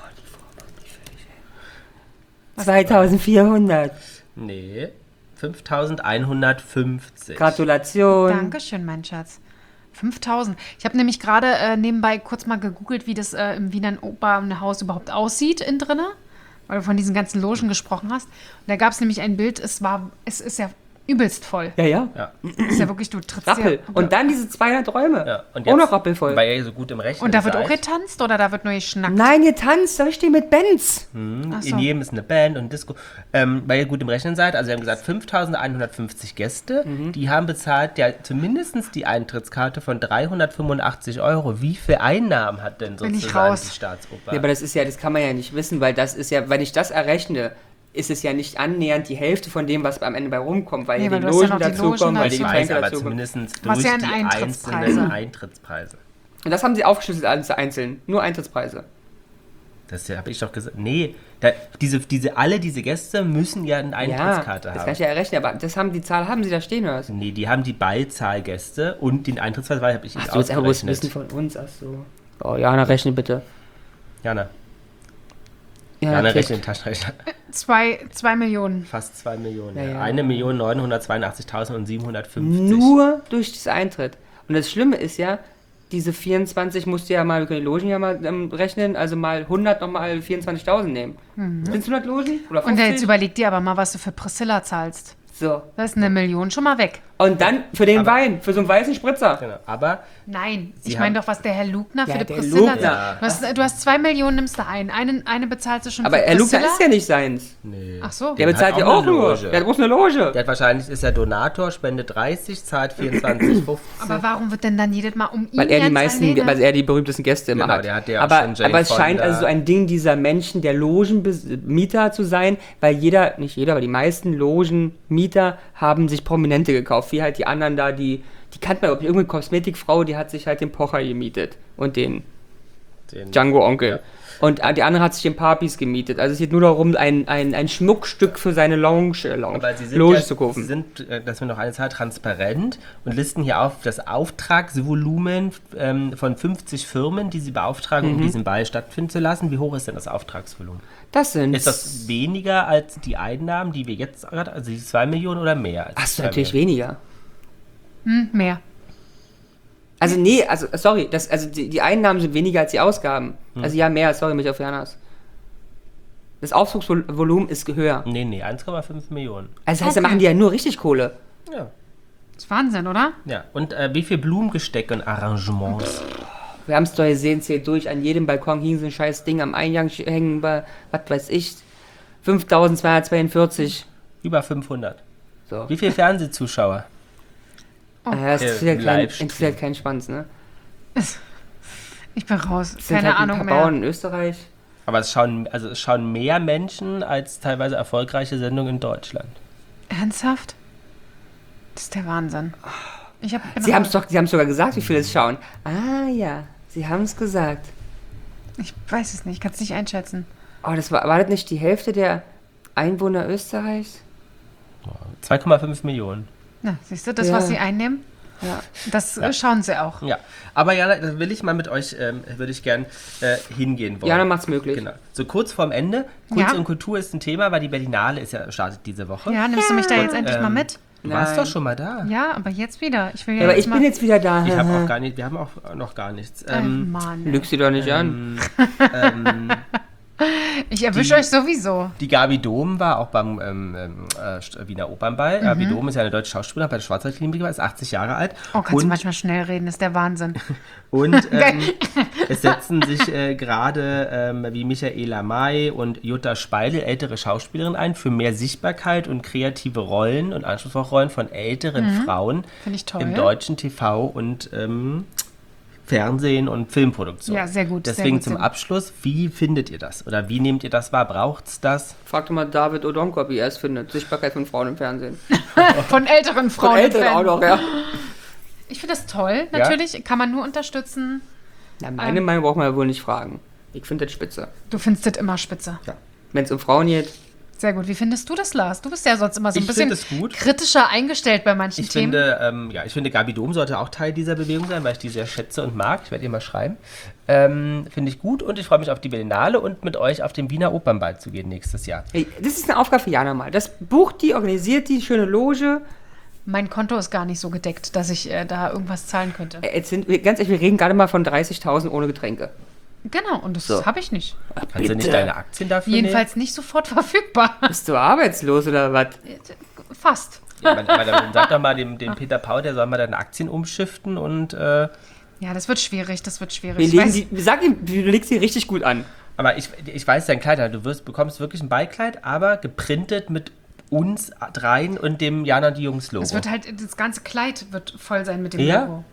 zweitausendvierhundert. Nee, fünftausendeinhundertfünfzig. Gratulation. Dankeschön, mein Schatz. fünftausend. Ich habe nämlich gerade äh, nebenbei kurz mal gegoogelt, wie das äh, im Wiener Opernhaus überhaupt aussieht innen drinne, weil du von diesen ganzen Logen gesprochen hast. Und da gab es nämlich ein Bild, es war, es ist ja übelst voll. Ja, ja. Ja. Es ist ja wirklich, du trittst Rappel. hier. Und dann diese zweihundert Räume. Ja. Und Auch jetzt, noch rappelvoll. Weil ihr so gut im Rechnen Und da wird seid, auch getanzt oder da wird nur geschnackt? Nein, ihr tanzt richtig mit Bands. Ach so. in jedem ist eine Band und Disco. Ähm, weil ihr gut im Rechnen seid, also wir haben gesagt fünftausendeinhundertfünfzig Gäste, Mhm. die haben bezahlt ja zumindest die Eintrittskarte von dreihundertfünfundachtzig Euro. Wie viel Einnahmen hat denn Bin ich sozusagen raus. die Staatsoper? Ja, aber das ist ja, das kann man ja nicht wissen, weil das ist ja, wenn ich das errechne, ist es ja nicht annähernd die Hälfte von dem, was am Ende bei rumkommt, weil Nee, ja weil die du hast ja Logen noch die dazukommen, Logen weil ich die weiß, Getränke aber dazukommen. zumindest Was durch ja die ein Eintrittspreise. einzelnen Eintrittspreise. Und das haben sie aufgeschlüsselt alles einzeln. Nur Eintrittspreise. Das habe ich doch gesagt. Nee, da, diese, diese, alle diese Gäste müssen ja eine Eintrittskarte ja, das haben. kann ich ja errechnen, aber das haben die Zahl, haben sie da stehen lassen. Nee, die haben die Beizahlgäste und den Eintrittspreis, weil habe ich Ach jetzt so, jetzt einfach bloß ausgerechnet. Wissen von uns, ach so. Oh, Jana, rechne bitte. Jana, Ja, Jana klick. rechnet den Taschenrechner. Zwei, zwei Millionen. Fast zwei Millionen. Ja, Ja, ja. eine Million neunhundertzweiundachtzigtausendsiebenhundertfünfzig. Nur durch das Eintritt. Und das Schlimme ist ja, diese vierundzwanzig musst du ja mal, wir können die Logen ja mal ähm, rechnen, also mal hundert nochmal vierundzwanzigtausend nehmen. Mhm. Sind es hundert Logen? Oder Und fünfzig? jetzt überleg dir aber mal, was du für Priscilla zahlst. So. Das ist eine Million schon mal weg. Und dann für den Aber- Wein, für so einen weißen Spritzer. Genau. Aber Nein, Sie ich meine haben- doch, was der Herr Lugner Ja, für die der Priscilla Lugner. zahlt. Du hast, du hast zwei Millionen, nimmst du ein. Eine, eine bezahlst du schon Aber für Herr Lugner Priscilla. ist ja nicht seins. nee. Ach so. Der hat bezahlt ja auch auch eine nur. Loge. Der hat bloß eine Loge. Der hat wahrscheinlich, ist er Donator, spendet dreißig, zahlt vierundzwanzig, fünfzig. Aber warum wird denn dann jedes Mal um ihn Weil er die jetzt meisten, alleine- weil er die berühmtesten Gäste immer Genau, hat. der hat ja auch aber, schon Jane aber es scheint Fonda. also so ein Ding dieser Menschen, der Logenmieter zu sein, weil jeder, nicht jeder, aber die meisten Logenmieter haben sich Prominente gekauft, wie halt die anderen da, die, die kannte man, irgendeine Kosmetikfrau, die hat sich halt den Pocher gemietet und den Den- Django-Onkel. Ja. Und äh, die andere hat sich den Papis gemietet. Also es geht nur darum, ein, ein, ein Schmuckstück für seine Lounge, äh, Lounge Aber sie sind, Loge ja, zu kaufen. sie sind, äh, das wir noch eine Zahl, transparent und listen hier auf das Auftragsvolumen ähm, von fünfzig Firmen, die sie beauftragen, Mhm. um diesen Ball stattfinden zu lassen. Wie hoch ist denn das Auftragsvolumen? Das sind... Ist das weniger als die Einnahmen, die wir jetzt gerade, also die zwei Millionen oder mehr? Als Ach so, zwei natürlich Millionen? weniger. Hm, mehr. Also nee, also sorry, das, also die, die Einnahmen sind weniger als die Ausgaben. Hm. Also ja, mehr, sorry, mich auf Janas. Das Auftragsvolumen ist höher. Nee, nee, eins Komma fünf Millionen. Also das heißt, da Okay. machen die ja nur richtig Kohle. Ja. Das ist Wahnsinn, oder? Ja, und äh, wie viel Blumengesteck und Arrangements? Wir haben es doch gesehen, zählt durch, an jedem Balkon hing so ein scheiß Ding, am Eingang hängen bei, was weiß ich, fünftausendzweihundertzweiundvierzig. Über fünfhundert. So. Wie viele Fernsehzuschauer? Äh, das Äh, interessiert, kein, Livestream. interessiert keinen Schwanz, ne? Ich bin raus. Es sind Keine halt ein Ahnung paar mehr. Bauern in Österreich. Aber es schauen, also es schauen mehr Menschen als teilweise erfolgreiche Sendungen in Deutschland. Ernsthaft? Das ist der Wahnsinn. Ich hab, bin Sie haben es raus. doch, Sie haben sogar gesagt, wie viele es schauen. Ah ja, Sie haben es gesagt. Ich weiß es nicht, ich kann es nicht einschätzen. Oh, das war, war das nicht die Hälfte der Einwohner Österreichs? zwei Komma fünf Millionen. Na, siehst du, das, Ja. was sie einnehmen, Ja. das äh, schauen sie auch. Ja, aber Jana, da will ich mal mit euch, ähm, würde ich gern äh, hingehen wollen. Jana macht's möglich. Genau. So kurz vorm Ende. Kunst Ja. und Kultur ist ein Thema, weil die Berlinale ist ja startet diese Woche. Ja, nimmst du mich da jetzt endlich mal Ähm, mit? Du warst Nein. doch schon mal da. Ja, aber jetzt wieder. Ich will ja, Ja, aber jetzt ich mal. bin jetzt wieder da. Ich habe auch gar nicht, wir haben auch noch gar nichts. Äh, Ähm, Mann. Lüg sie doch nicht an. ähm, Ich erwische euch sowieso. die Gabi Dom war auch beim ähm, ähm, äh, Wiener Opernball. Mhm. Gabi Dom ist ja eine deutsche Schauspielerin, bei der Schwarzwaldklinik war, ist achtzig Jahre alt. Oh, kannst du und manchmal schnell reden, ist der Wahnsinn. und ähm, es setzen sich äh, gerade ähm, wie Michaela May und Jutta Speidel, ältere Schauspielerinnen ein, für mehr Sichtbarkeit und kreative Rollen und anspruchsvolle Rollen von älteren Frauen Mhm. Finde ich toll. im deutschen T V und ähm, Fernsehen und Filmproduktion. Ja, sehr gut, sehr Deswegen gut, zum sehr gut. Abschluss, wie findet ihr das? Oder wie nehmt ihr das wahr? Braucht's das? Frag doch mal David Odonkor, wie er es findet. Sichtbarkeit von Frauen im Fernsehen. Von älteren Frauen. Von im Älteren auch Fan. noch, ja. Ich finde das toll, Ja? natürlich. Kann man nur unterstützen. Na, meine Ähm. Meinung braucht man ja wohl nicht fragen. Ich finde das spitze. Du findest das immer spitze. Wenn es um Frauen geht, Sehr gut. Wie findest du das, Lars? Du bist ja sonst immer so ein Ich bisschen finde es gut. kritischer eingestellt bei manchen Ich Themen. finde, ähm, ja, ich finde, Gabi Dom sollte auch Teil dieser Bewegung sein, weil ich die sehr schätze und mag. Ich werde ihr mal schreiben. Ähm, finde ich gut und ich freue mich auf die Berlinale und mit euch auf den Wiener Opernball zu gehen nächstes Jahr. hey, das ist eine Aufgabe für Jana mal. Das bucht die, organisiert die, schöne Loge. Mein Konto ist gar nicht so gedeckt, dass ich äh, da irgendwas zahlen könnte. Äh, Jetzt sind, wir- ganz ehrlich, wir reden gerade mal von dreißigtausend ohne Getränke. Genau, und das So. habe ich nicht. Kannst du nicht deine Aktien dafür Jedenfalls nicht sofort verfügbar. Bist du arbeitslos oder was? Fast. nehmen? Ja, aber, aber dann sag doch mal dem, dem Peter Paul, der soll mal deine Aktien umschiften und äh, Ja, das wird schwierig, das wird schwierig. Wir Ich legen weiß- die, sag ihm, du legst sie richtig gut an. aber ich, ich weiß dein Kleid, du wirst, bekommst wirklich ein Beikleid, aber geprintet mit uns dreien und dem Jana und die Jungs Logo. Es wird halt, das ganze Kleid wird voll sein mit dem Ja? Logo.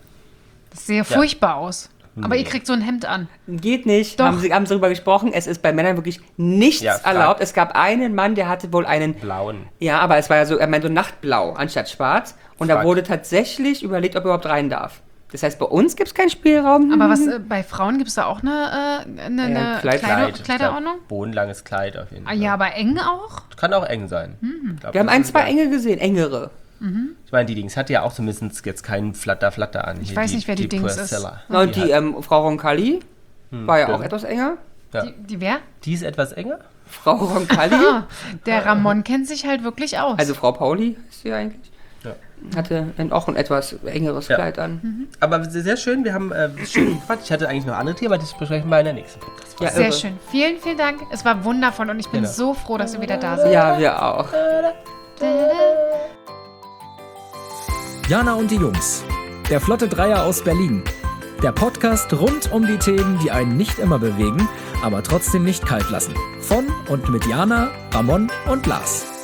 Das sähe furchtbar aus. Aber ihr kriegt so ein Hemd an. Geht nicht. Doch. Haben sie haben sie darüber gesprochen. Es ist bei Männern wirklich nichts Ja, frag- erlaubt. Es gab einen Mann, der hatte wohl einen. blauen. Ja, aber es war ja so, er meinte so Nachtblau anstatt schwarz. Und da Frag. wurde tatsächlich überlegt, ob er überhaupt rein darf. Das heißt, bei uns gibt es keinen Spielraum. Aber was äh, bei Frauen gibt es da auch eine, äh, eine, eine Ja, Kleid- Kleider, Ich Kleiderordnung? glaub, bodenlanges Kleid auf jeden Ah, Fall. ja, aber eng auch? Kann auch eng sein. Ich glaub, Wir haben das ein, ist zwei egal. enge gesehen, engere. Ich meine, die Dings hatte ja auch zumindest jetzt keinen Flatter-Flatter an. Ich Hier, weiß nicht, wer die Dings ist. Priscilla. Na, und die hat- ähm, Frau Roncalli war ja auch stimmt. etwas enger. ja. Die, die wer? Die ist etwas enger. Frau Roncalli, Ah, der Ramon kennt sich halt wirklich aus. also Frau Pauli ist sie eigentlich. Hatte ein, auch ein etwas engeres Ja. Kleid an. Mhm. Aber sehr, sehr schön, wir haben äh, schön gequatscht. Ich hatte eigentlich noch andere Themen, aber das besprechen wir in der nächsten Podcast. Ja, Sehr irre. schön. Vielen, vielen Dank. Es war wundervoll und ich bin Genau. so froh, dass ihr wieder da seid. Ja, wir auch. Jana und die Jungs. Der Flotte Dreier aus Berlin. Der Podcast rund um die Themen, die einen nicht immer bewegen, aber trotzdem nicht kalt lassen. Von und mit Jana, Ramon und Lars.